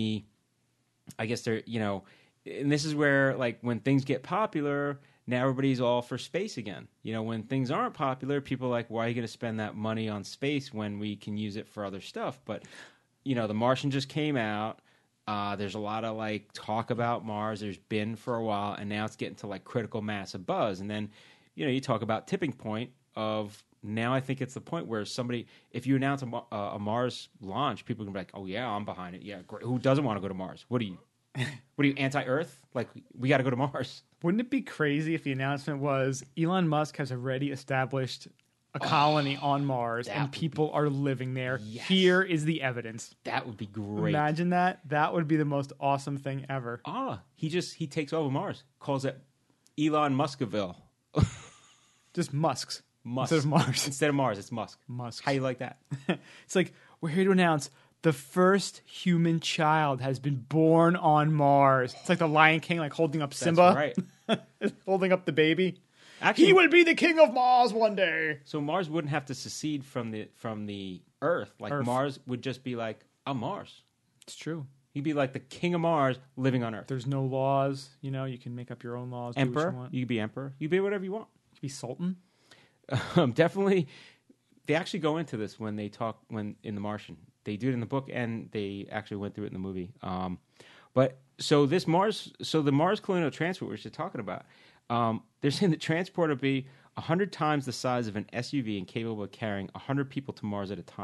I guess they're, and this is where, like, when things get popular, now everybody's all for space again. When things aren't popular, people are like, why are you going to spend that money on space when we can use it for other stuff? But, The Martian just came out. There's a lot of like talk about Mars. There's been for a while, and now it's getting to like critical mass of buzz. And then, you talk about tipping point of now. I think it's the point where if you announce a Mars launch, people can be like, "Oh yeah, I'm behind it. Yeah, great. Who doesn't want to go to Mars? What are you anti-Earth? Like we got to go to Mars." Wouldn't it be crazy if the announcement was Elon Musk has already established a colony on Mars and people are living there? Yes. Here is the evidence. That would be great. Imagine that. That would be the most awesome thing ever. He takes over Mars, calls it Elon Muskville. Just Musk's. Musk. Instead of Mars. Instead of Mars, it's Musk. Musk. How you like that? It's like, we're here to announce the first human child has been born on Mars. It's like the Lion King, like holding up Simba. That's right. Holding up the baby. Actually, He will be the king of Mars one day. so Mars wouldn't have to secede from the Earth. Like Earth. Mars would just be like, I'm Mars. It's true. He'd be like the king of Mars living on Earth. There's no laws. You can make up your own laws. Do what Emperor. you want. You could be emperor. You could be whatever you want. You could be sultan. Definitely. They actually go into this when they talk in The Martian. They do it in the book, and they actually went through it in the movie. But so the Mars Colonial Transport, which they're talking about, they're saying the transport will be 100 times the size of an SUV and capable of carrying 100 people to Mars at a time.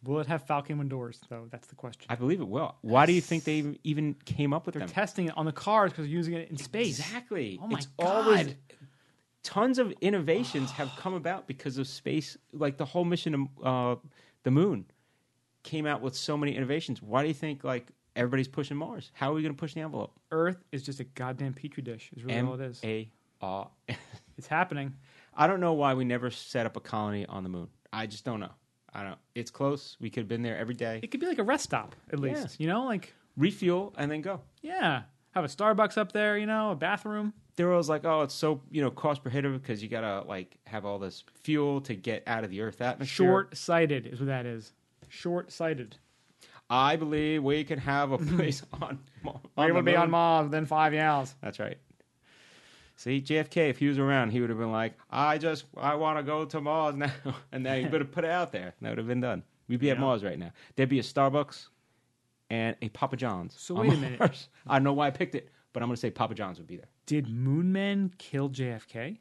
Will it have Falcon Wind doors, though? That's the question. I believe it will. Why do you think they even came up with They're them? testing it on the cars because they're using it in space. Exactly. Oh my It's God. always tons of innovations have come about because of space. Like the whole mission to the moon came out with so many innovations. Why do you think like everybody's pushing Mars? How are we going to push the envelope? Earth is just a goddamn petri dish. Is really all it is. M-A-R. It's happening. I don't know why we never set up a colony on the moon. I just don't know. I don't. It's close. We could have been there every day. It could be like a rest stop, at least. You know, like, Refuel and then go. yeah. Have a Starbucks up there, you know, a bathroom. They were always like, oh, it's so, cost prohibitive because you got to, like, have all this fuel to get out of the Earth atmosphere. Short-sighted is what that is. Short-sighted. I believe we can have a place on We the will be moon. on Mars within 5 years. That's right. See, JFK, if he was around, he would have been like, I want to go to Mars now. And now he would have put it out there. That would have been done. We'd be at Yeah. Mars right now. There'd be a Starbucks and a Papa John's. So on wait a minute. Mars. I don't know why I picked it, but I'm going to say Papa John's would be there. Did Moonmen kill JFK?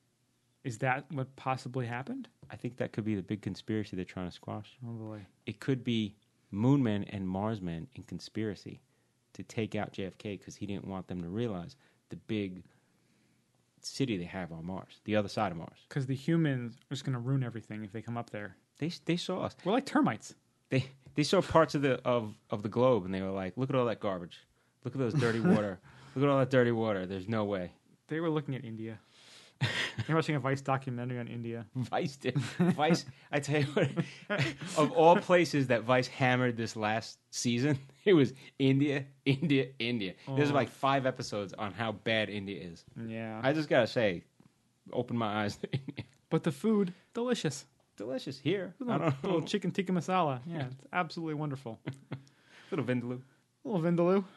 Is that what possibly happened? I think that could be the big conspiracy they're trying to squash. Oh, boy. It could be Moonmen and Marsmen in conspiracy to take out JFK because he didn't want them to realize the big city they have on Mars, the other side of Mars. Because the humans are just going to ruin everything if they come up there. They saw us. We're like termites. They saw parts of the globe and they were like, look at all that garbage. Look at those dirty water. Look at all that dirty water. There's no way. They were looking at India. They're watching a Vice documentary on India. Vice did. Vice, I tell you what, of all places that Vice hammered this last season, it was India, India, India. There's like 5 episodes on how bad India is. Yeah. I just got to say, open my eyes to India. But the food, delicious. Delicious here. I Little, don't know. little chicken tikka masala. Yeah, it's absolutely wonderful. Little Vindaloo. Little vindaloo.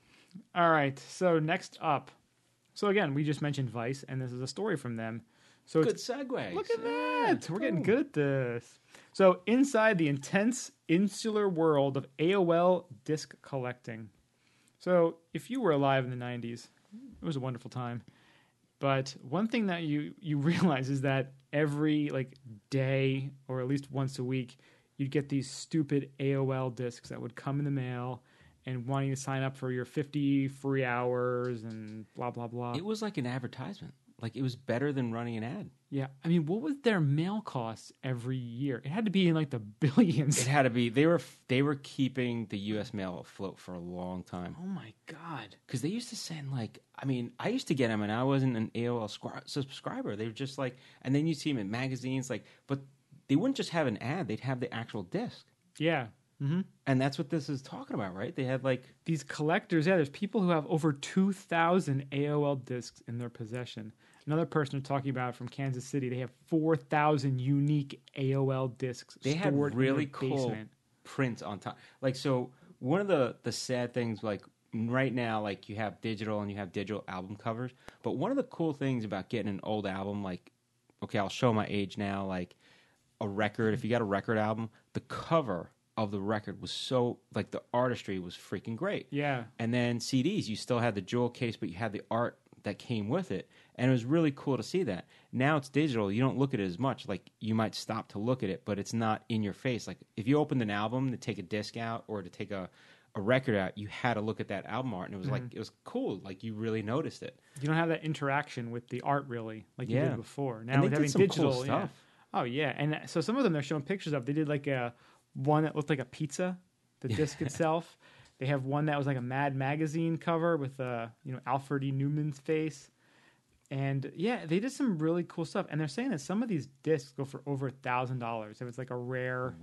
All right, so next up. So again, we just mentioned Vice, and this is a story from them. So Good segue. look at that. We're getting good at this. So inside the intense insular world of AOL disc collecting. So if you were alive in the 90s, it was a wonderful time. But one thing that you realize is that every day or at least once a week, you'd get these stupid AOL discs that would come in the mail and wanting to sign up for your 50 free hours and blah, blah, blah. It was like an advertisement. Like it was better than running an ad. Yeah. I mean, what was their mail costs every year? It had to be in the billions. It had to be. They were keeping the U.S. mail afloat for a long time. Oh, my God. Because they used to send I used to get them and I wasn't an AOL subscriber. They were just and then you'd see them in magazines, but they wouldn't just have an ad. They'd have the actual disc. Yeah. Mm-hmm. And that's what this is talking about, right? They had these collectors. Yeah, there's people who have over 2,000 AOL discs in their possession. Another person we're talking about from Kansas City, they have 4,000 unique AOL discs. They had stored really in their cool basement. prints on top. So one of the sad things, right now, you have digital and you have digital album covers. But one of the cool things about getting an old album, okay, I'll show my age now, a record. If you got a record album, the cover of the record was so the artistry was freaking great. Yeah. And then CDs, you still had the jewel case, but you had the art that came with it, and it was really cool to see that. Now it's digital, you don't look at it as much. You might stop to look at it, but it's not in your face. If you opened an album to take a disc out or to take a record out, you had to look at that album art, and it was it was cool. You really noticed it. You don't have that interaction with the art really you Yeah. did before. Now And they with did having some digital cool stuff. Yeah. Oh yeah, and so some of them they're showing pictures of. They did one that looked like a pizza, the disc itself. They have one that was like a Mad Magazine cover with Alfred E. Newman's face. And yeah, they did some really cool stuff. And they're saying that some of these discs go for over $1,000 if it's a rare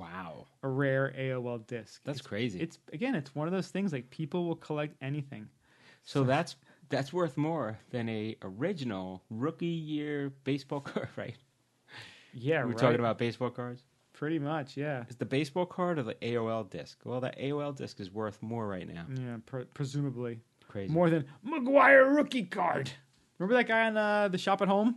AOL disc. That's crazy. It's one of those things people will collect anything. So that's worth more than a original rookie year baseball card, right? Yeah, We're talking about baseball cards. Pretty much, yeah. Is the baseball card or the AOL disc? Well, that AOL disc is worth more right now. Yeah, presumably. Crazy. More than McGuire rookie card. Remember that guy on the Shop at Home?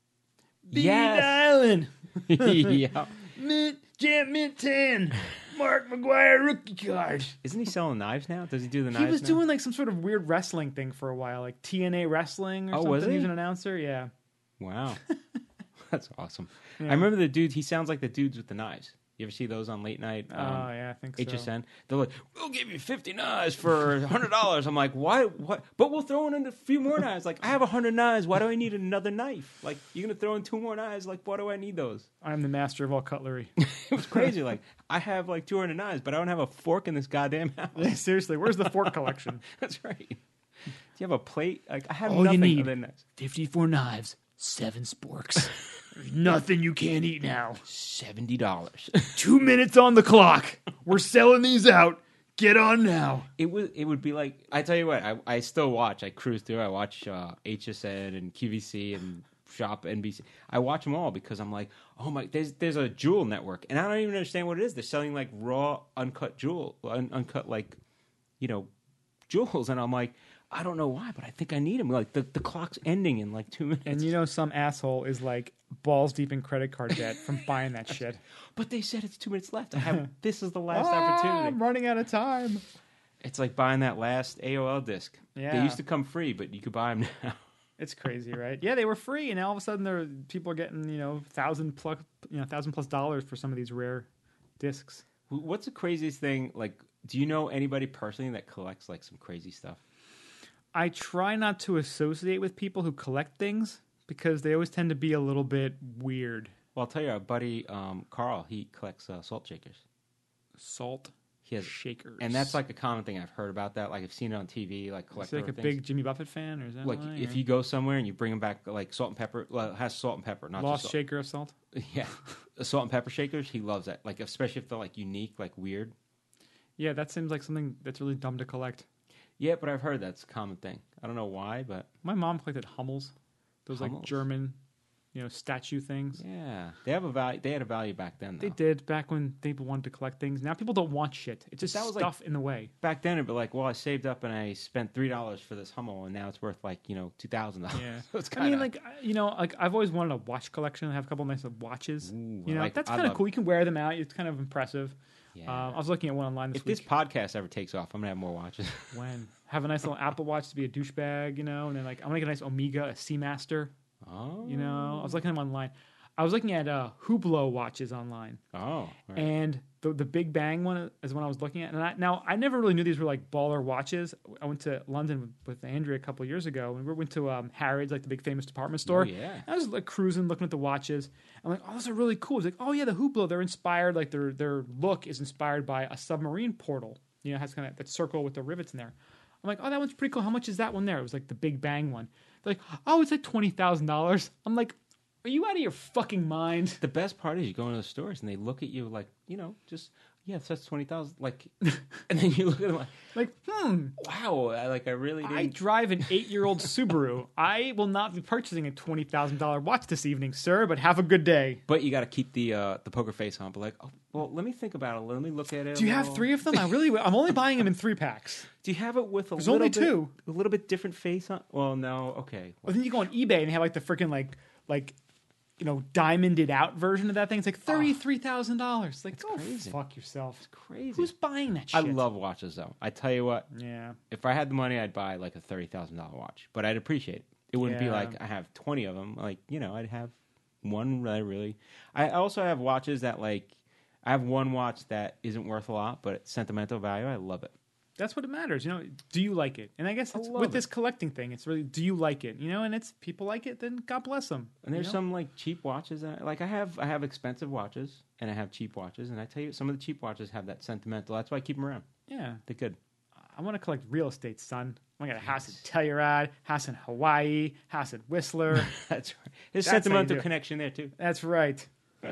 Yes. Island. Yeah. Mint 10. Mark McGuire rookie card. Isn't he selling knives now? Does he do the knives He was now? doing some sort of weird wrestling thing for a while, TNA wrestling or something. was he? He was an announcer, yeah. Wow. That's awesome. Yeah. I remember the dude, he sounds like the dudes with the knives. You ever see those on late night? Yeah, I think so. HSN. They're like, we'll give you 50 knives for $100. I'm like, why? What? But we'll throw in a few more knives. Like, I have 100 knives. Why do I need another knife? Like, you're gonna throw in 2 more knives. Like, why do I need those? I'm the master of all cutlery. It was crazy. Like, I have like 200 knives, but I don't have a fork in this goddamn house. Yeah, seriously, where's the fork collection? That's right. Do you have a plate? Like, I have All you nothing need. other than knives. 54 knives, 7 sporks. There's nothing you can't eat now. $70. 2 minutes on the clock. We're selling these out. Get on now. It would be like, I tell you what, I still watch. I cruise through. I watch HSN and QVC and Shop NBC. I watch them all because I'm like, oh my, there's a jewel network, and I don't even understand what it is. They're selling like raw, uncut uncut like, jewels, and I'm like, I don't know why, but I think I need them. Like the clock's ending in like 2 minutes. And some asshole is like balls deep in credit card debt from buying that shit. But they said it's 2 minutes left. This is the last opportunity. I'm running out of time. It's like buying that last AOL disc. Yeah. They used to come free, but you could buy them now. It's crazy, right? Yeah, they were free, and now all of a sudden people are getting $1,000+ dollars for some of these rare discs. What's the craziest thing? Like, do you know anybody personally that collects like some crazy stuff? I try not to associate with people who collect things because they always tend to be a little bit weird. Well, I'll tell you, our buddy Carl, he collects salt shakers. Salt He has shakers. And that's like a common thing I've heard about that. Like I've seen it on TV, like Is collector he like a things. big Jimmy Buffett fan, or is that Like why, if or? you go somewhere and you bring them back like salt and pepper, well, it has salt and pepper, not Lost just salt. shaker of salt? Yeah, salt and pepper shakers. He loves that. Like especially if they're like unique, like weird. Yeah, that seems like something that's really dumb to collect. Yeah, but I've heard that's a common thing. I don't know why, but My mom collected Hummels, those like Hummels? German, statue things. yeah, they have a value. They had a value back then. Though. They did back when people wanted to collect things. Now people don't want shit. It's just That was stuff in the way. Back then, it'd be like, well, I saved up and I spent $3 for this Hummel, and now it's worth like $2,000. Yeah, So it's I mean, kinda- like I've always wanted a watch collection. I have a couple nice watches. Ooh, That's I kind of love- cool. You can wear them out. It's kind of impressive. Yeah. I was looking at one online this If week. this podcast ever takes off, I'm gonna have more watches. When have a nice little Apple Watch to be a douchebag, and then like I'm gonna get a nice Omega, a Seamaster. Oh, I was looking at them online. I was looking at Hublot watches online, oh, right. and the Big Bang one is one I was looking at. And I never really knew these were like baller watches. I went to London with Andrea a couple of years ago, and we went to Harrods, like the big famous department store. Oh, yeah. I was like cruising, looking at the watches. I'm like, oh, those are really cool. It's like, oh yeah, the Hublot. They're inspired. Like their look is inspired by a submarine portal. It has kind of that circle with the rivets in there. I'm like, oh, that one's pretty cool. How much is that one there? It was like the Big Bang one. They're like, oh, it's like $20,000. I'm like, are you out of your fucking mind? The best part is you go into the stores and they look at you like, just that's 20,000. Like, and then you look at them Like, wow, I really didn't. I drive an 8-year-old Subaru. I will not be purchasing a $20,000 watch this evening, sir, but have a good day. But you got to keep the poker face on. But like, oh, well, let me think about it. Let me look at it. Do you have 3 of them? I'm only buying them in 3-packs. Do you have it with There's only 2. A little bit different face on? Well, no. Okay. Well, then you go on eBay and they have like the freaking diamonded out version of that thing. It's like $33,000. Like, go crazy. fuck yourself. It's crazy. Who's buying that I shit? love watches though. I tell you what. Yeah. If I had the money, I'd buy like a $30,000 watch. But I'd appreciate it. It wouldn't be Yeah. like I have 20 of them. Like I'd have one that I really. I also have watches that like. I have one watch that isn't worth a lot, but it's sentimental value. I love it. That's what it matters. Do you like it? And I guess it's, love with it. this collecting thing, it's really, do you like it? And it's people like it, then God bless them. And there's some like cheap watches that I have expensive watches and I have cheap watches, and I tell you, some of the cheap watches have that sentimental. That's why I keep them around. Yeah. They're good. I want to collect real estate, son. I got a house in Telluride, house in Hawaii, house in Whistler. That's right. There's That's how you sentimental do it. connection there too. That's right.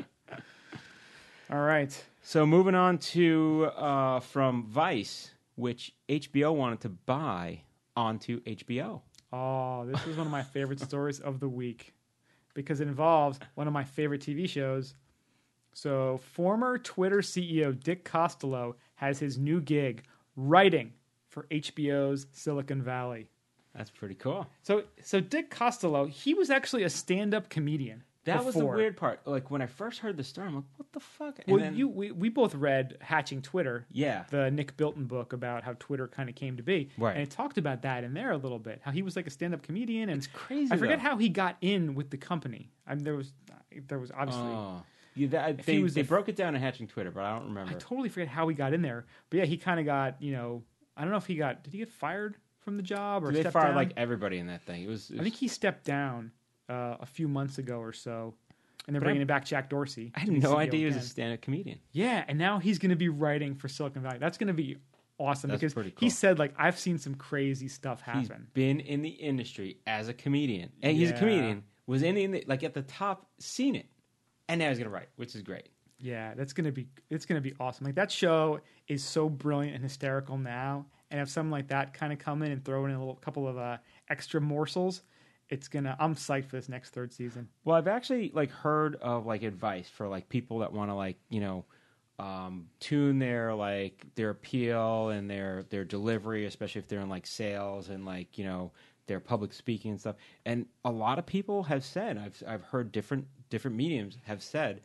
All right. So moving on to from Vice, which HBO wanted to buy onto HBO. Oh, this is one of my favorite stories of the week because it involves one of my favorite TV shows. So, former Twitter CEO Dick Costolo has his new gig writing for HBO's Silicon Valley. That's pretty cool. So Dick Costolo, he was actually a stand-up comedian. That was the before. weird part. Like when I first heard the story, I'm like, "What the fuck?" And Well, then, we both read Hatching Twitter, yeah, the Nick Bilton book about how Twitter kind of came to be, Right. and it talked about that in there a little bit. How he was like a stand-up comedian, and it's crazy. I forget though. how he got in with the company. I mean, there was obviously Oh. They broke it down in Hatching Twitter, but I don't remember. I totally forget how he got in there. But yeah, he kind of got, I don't know if did he get fired from the job or they stepped fired down? like everybody in that thing. It was I think he stepped down a few months ago or so. And they're bringing back Jack Dorsey. I had no idea he was a stand-up comedian. Yeah, and now he's going to be writing for Silicon Valley. That's going to be awesome because pretty cool. he said, like, I've seen some crazy stuff happen. He's been in the industry as a comedian. And he's a comedian, was in the, like, at the top, seen it. And now he's going to write, which is great. Yeah, it's going to be awesome. Like, that show is so brilliant and hysterical now. And if something like that kind of come in and throw in a couple of extra morsels, I'm psyched for this next third season. Well, I've actually like heard of like advice for like people that want to like, tune their appeal and their delivery, especially if they're in like sales and like, their public speaking and stuff. And a lot of people have said, I've heard different mediums have said,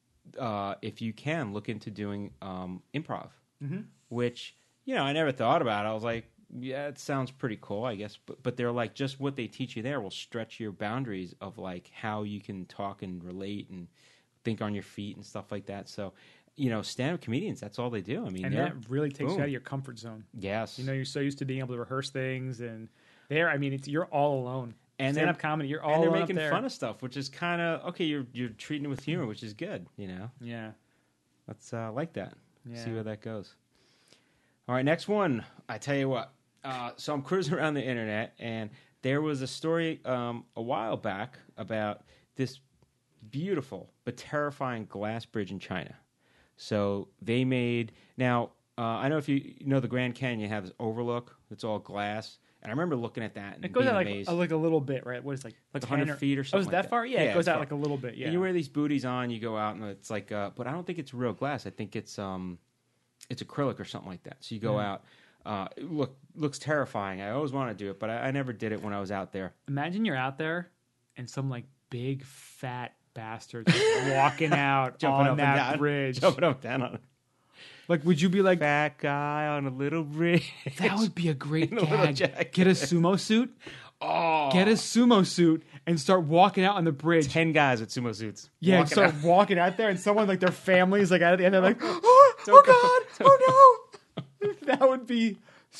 if you can look into doing improv, which, I never thought about. I was like, yeah, it sounds pretty cool, I guess. But they're like, just what they teach you there will stretch your boundaries of like how you can talk and relate and think on your feet and stuff like that. So, stand-up comedians, that's all they do. I mean, and that really takes you out of your comfort zone. Yes. You're so used to being able to rehearse things, and you're all alone. And stand-up comedy, you're all alone. And they're making fun of stuff, which is kind of okay. You're treating it with humor, which is good. Yeah. Let's like that. Yeah. See where that goes. All right, next one. I tell you what. So I'm cruising around the internet, and there was a story a while back about this beautiful but terrifying glass bridge in China. So they made now. I know if you know the Grand Canyon has overlook. It's all glass, and I remember looking at that and it goes out amazed. like a little bit, right? What is it, like 100 feet or something? Oh, is that like far? Yeah, it goes out like a little bit. Yeah, and you wear these booties on, you go out, and it's like, but I don't think it's real glass. I think it's acrylic or something like that. So you go out. Looks terrifying. I always want to do it, but I never did it when I was out there. Imagine you're out there and some like big fat bastard walking out on that bridge, jumping up and down on it. Like, would you be like fat guy on a little bridge? That would be a great gag. Get a sumo suit. Oh, get a sumo suit and start walking out on the bridge. 10 guys with sumo suits. Yeah, start walking out there, and someone like their family's like at the end. They're like, oh God, oh no. That would be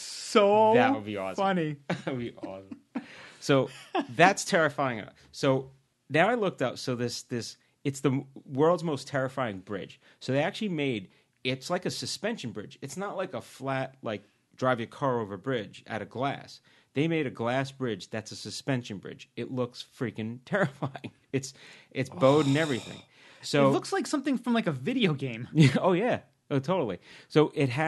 That would be awesome. Funny. That would be awesome. So that's terrifying. So now I looked up. So this it's the world's most terrifying bridge. So they actually it's like a suspension bridge. It's not like a flat like drive your car over a bridge out of glass. They made a glass bridge that's a suspension bridge. It looks freaking terrifying. It's bowed and everything. So it looks like something from like a video game. Oh yeah. Oh, totally. So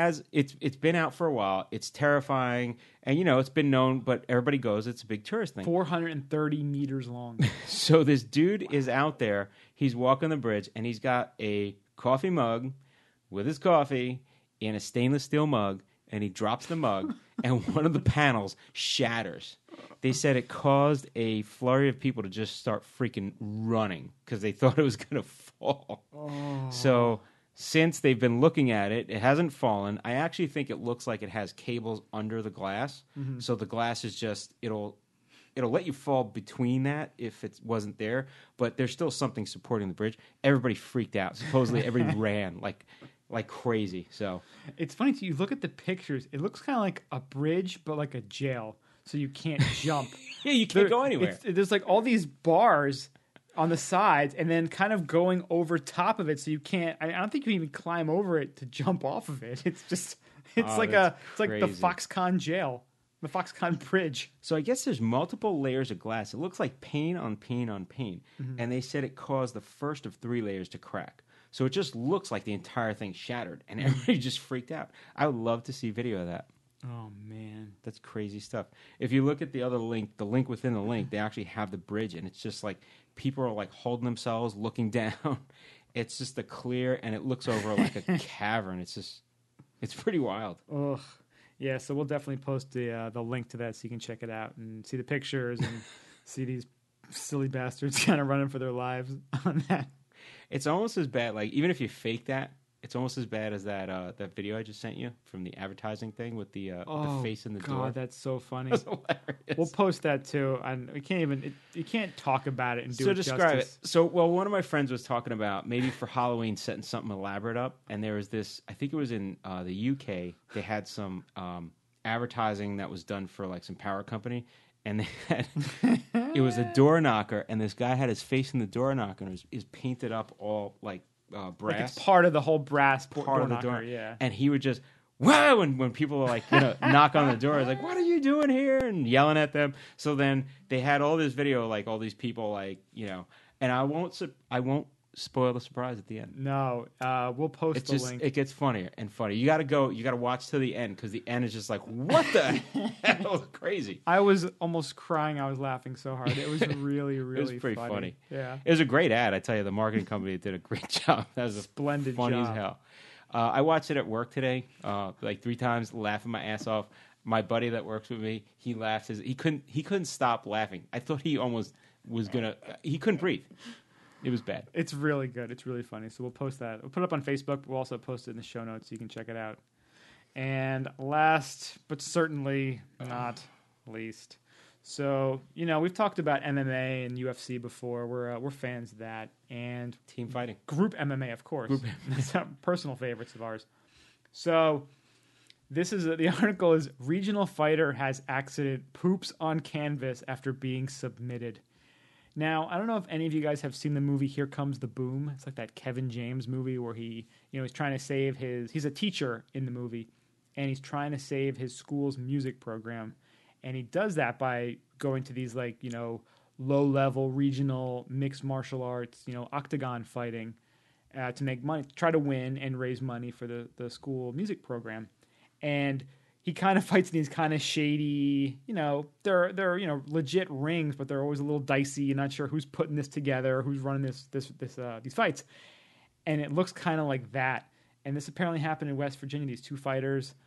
it's been out for a while. It's terrifying, and it's been known, but everybody goes. It's a big tourist thing. 430 meters long. So this dude is out there. He's walking the bridge, and he's got a coffee mug with his coffee in a stainless steel mug, and he drops the mug, and one of the panels shatters. They said it caused a flurry of people to just start freaking running because they thought it was going to fall. Oh. So since they've been looking at it, it hasn't fallen. I actually think it looks like it has cables under the glass. Mm-hmm. So the glass is just, it'll let you fall between that if it wasn't there, but there's still something supporting the bridge. Everybody freaked out. Supposedly everybody ran like crazy. So it's funny too. You look at the pictures, it looks kind of like a bridge, but like a jail. So you can't jump. Yeah, you can't go anywhere. There's like all these bars on the sides, and then kind of going over top of it, so you can't. I don't think you can even climb over it to jump off of it. It's like the Foxconn jail, the Foxconn bridge. So I guess there's multiple layers of glass. It looks like pane on pane on pane, and they said it caused the first of 3 layers to crack. So it just looks like the entire thing shattered, and everybody just freaked out. I would love to see video of that. Oh man, that's crazy stuff. If you look at the other link, the link within the link, they actually have the bridge, and it's just like people are like holding themselves, looking down. It's just a clear, and it looks over like a cavern. It's pretty wild. Ugh. Yeah, so we'll definitely post the link to that so you can check it out and see the pictures and see these silly bastards kind of running for their lives on that. It's almost as bad. Like even if you fake that, It's almost as bad as that video I just sent you from the advertising thing with the face in the door. God, that's so funny. That's hilarious. We'll post that too. And we can't even. You can't talk about it and do So it describe justice. it. So, well, one of my friends was talking about maybe for Halloween setting something elaborate up, and there was this. I think it was in the UK. They had some advertising that was done for like some power company, and they had it was a door knocker, and this guy had his face in the door knocker, and it was painted up all like brass. Like it's part of the whole brass part door of the knocker, door. yeah. And he would just wow, and when people are like knock on the door, it's like, what are you doing here? And yelling at them. So then they had all this video, like all these people, like and I won't spoil the surprise at the end. No, we'll post It's the just link. it gets funnier and funnier. You got to watch to the end because the end is just like, what the hell, crazy. I was almost crying. I was laughing so hard. It was really, really It was pretty funny. Yeah, It was a great ad. I tell you, the marketing company did a great job. That was Splendid funny job. as hell. I watched it at work today, like 3 times, laughing my ass off. My buddy that works with me, he laughed. He couldn't stop laughing. I thought he almost was gonna. He couldn't breathe. It was bad. it's really good. It's really funny. So we'll post that. We'll put it up on Facebook. But we'll also post it in the show notes so you can check it out. And last, but certainly not least, so we've talked about MMA and UFC before. We're fans of that, and Team fighting. group MMA, of course. It's personal favorites of ours. So this is the article is regional fighter has accident, poops on canvas after being submitted. Now, I don't know if any of you guys have seen the movie Here Comes the Boom. It's like that Kevin James movie where he's trying to save he's a teacher in the movie, and he's trying to save his school's music program. And he does that by going to these low-level regional mixed martial arts, octagon fighting to make money, to try to win and raise money for the school music program. And he kind of fights in these kind of shady, they're legit rings, but they're always a little dicey. You're not sure who's putting this together, who's running these fights. And it looks kind of like that. And this apparently happened in West Virginia, these 2 fighters.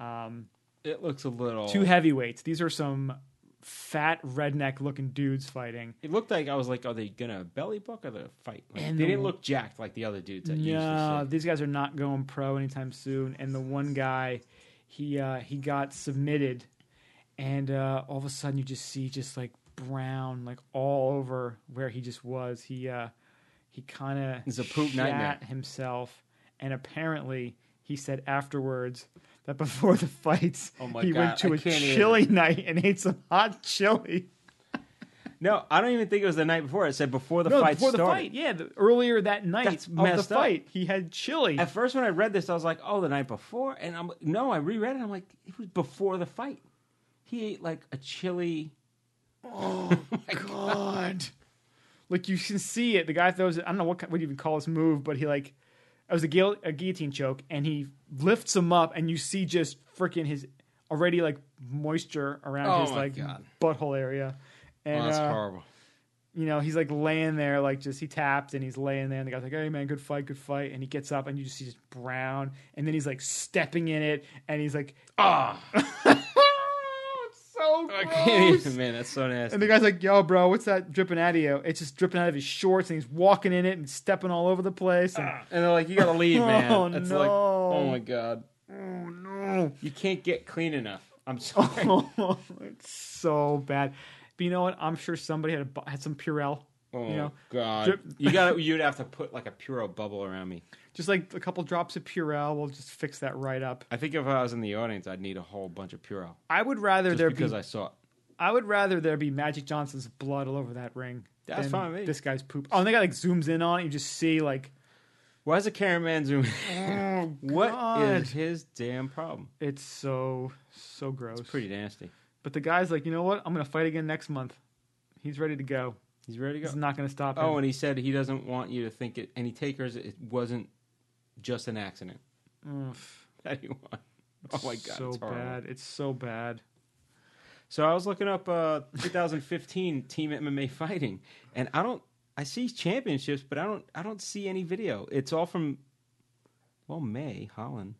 It looks a little 2 heavyweights. These are some fat redneck looking dudes fighting. It looked like I was like, are they gonna belly buck or the fight? Like, And they didn't look jacked like the other dudes that used to see. These guys are not going pro anytime soon. And the one guy, he got submitted, and all of a sudden you just see like brown, like all over where he just was. He kind of It's a poop nightmare himself, and apparently he said afterwards that before the fights he God, went to I a can't chili night and ate some hot chili. No, I don't even think it was the night before. It said before the fight before started. the fight, yeah, earlier that night That's of the messed up. fight, he had chili. At first, when I read this, I was like, "Oh, the night before," and I reread it. I'm like, it was before the fight. He ate like a chili. Oh my God! Like you can see it. The guy throws it. I don't know what you even call this move, but it was a guillotine choke, and he lifts him up, and you see just freaking his already like moisture around his like God. butthole area. And, that's horrible. He's like laying there, like he tapped and he's laying there, and the guy's like, "Hey man, good fight." And he gets up, and you just see just brown, and then he's like stepping in it, and he's like, "Ah." It's so gross. I can't even, man. That's so nasty. And the guy's like, "Yo, bro, what's that dripping out of you?" It's just dripping out of his shorts, and he's walking in it and stepping all over the place. And, And they're like, "You gotta leave, man." Oh, It's no. like, oh my God, oh no, you can't get clean enough. I'm sorry. it's so bad. But you know what? I'm sure somebody had some Purell. Oh God, drip- you'd have to put like a Puro bubble around me. Just like a couple drops of Purell, we'll just fix that right up. I think if I was in the audience, I'd need a whole bunch of Puro. I would rather Just there because be. I saw it. I would rather there be Magic Johnson's blood all over that ring. That's than fine with me. This guy's poop. Oh, and the guy like zooms in on it. You just see like, Why is a cameraman zooming? oh, What God. is his damn problem? It's so gross. It's pretty nasty. But the guy's like, you know what? I'm gonna fight again next month. He's ready to go. He's ready to He's go. not gonna stop him. Oh, and he said he doesn't want you to think it. Any takers, it wasn't just an accident. Oof. That he won. Oh my God, so it's horrible. bad. It's so bad. So I was looking up 2015 Team MMA fighting, and I see championships, but I don't see any video. It's all from, May Holland.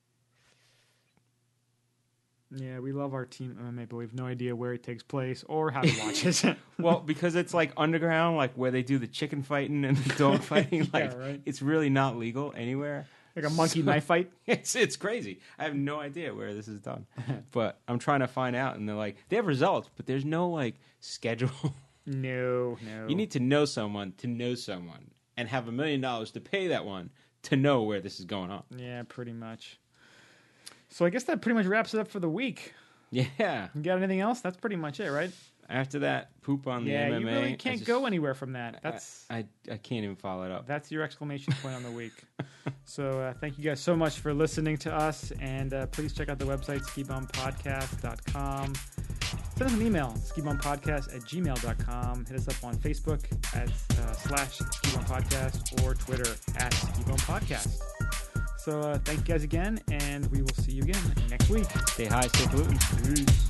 Yeah, we love our team MMA, but we have no idea where it takes place or how to watch it. Well, because it's like underground, like where they do the chicken fighting and the dog fighting. Like right. it's really not legal anywhere. Like a monkey knife fight? It's crazy. I have no idea where this is done, but I'm trying to find out. And they're like, they have results, but there's no like schedule. No. You need to know someone, and have $1 million to pay that one to know where this is going on. Yeah, pretty much. So I guess that pretty much wraps it up for the week. Yeah. You got anything else? That's pretty much it, right? After that, poop on the MMA. Yeah, you really can't go anywhere from that. I can't even follow it up. That's your exclamation point on the week. So thank you guys so much for listening to us, and please check out the website, skibumpodcast.com. Send us an email, skibumpodcast@gmail.com. Hit us up on Facebook at /skibumpodcast or Twitter at skibumpodcast. So thank you guys again, and we will see you again next week. Stay high, stay pollutant. Peace.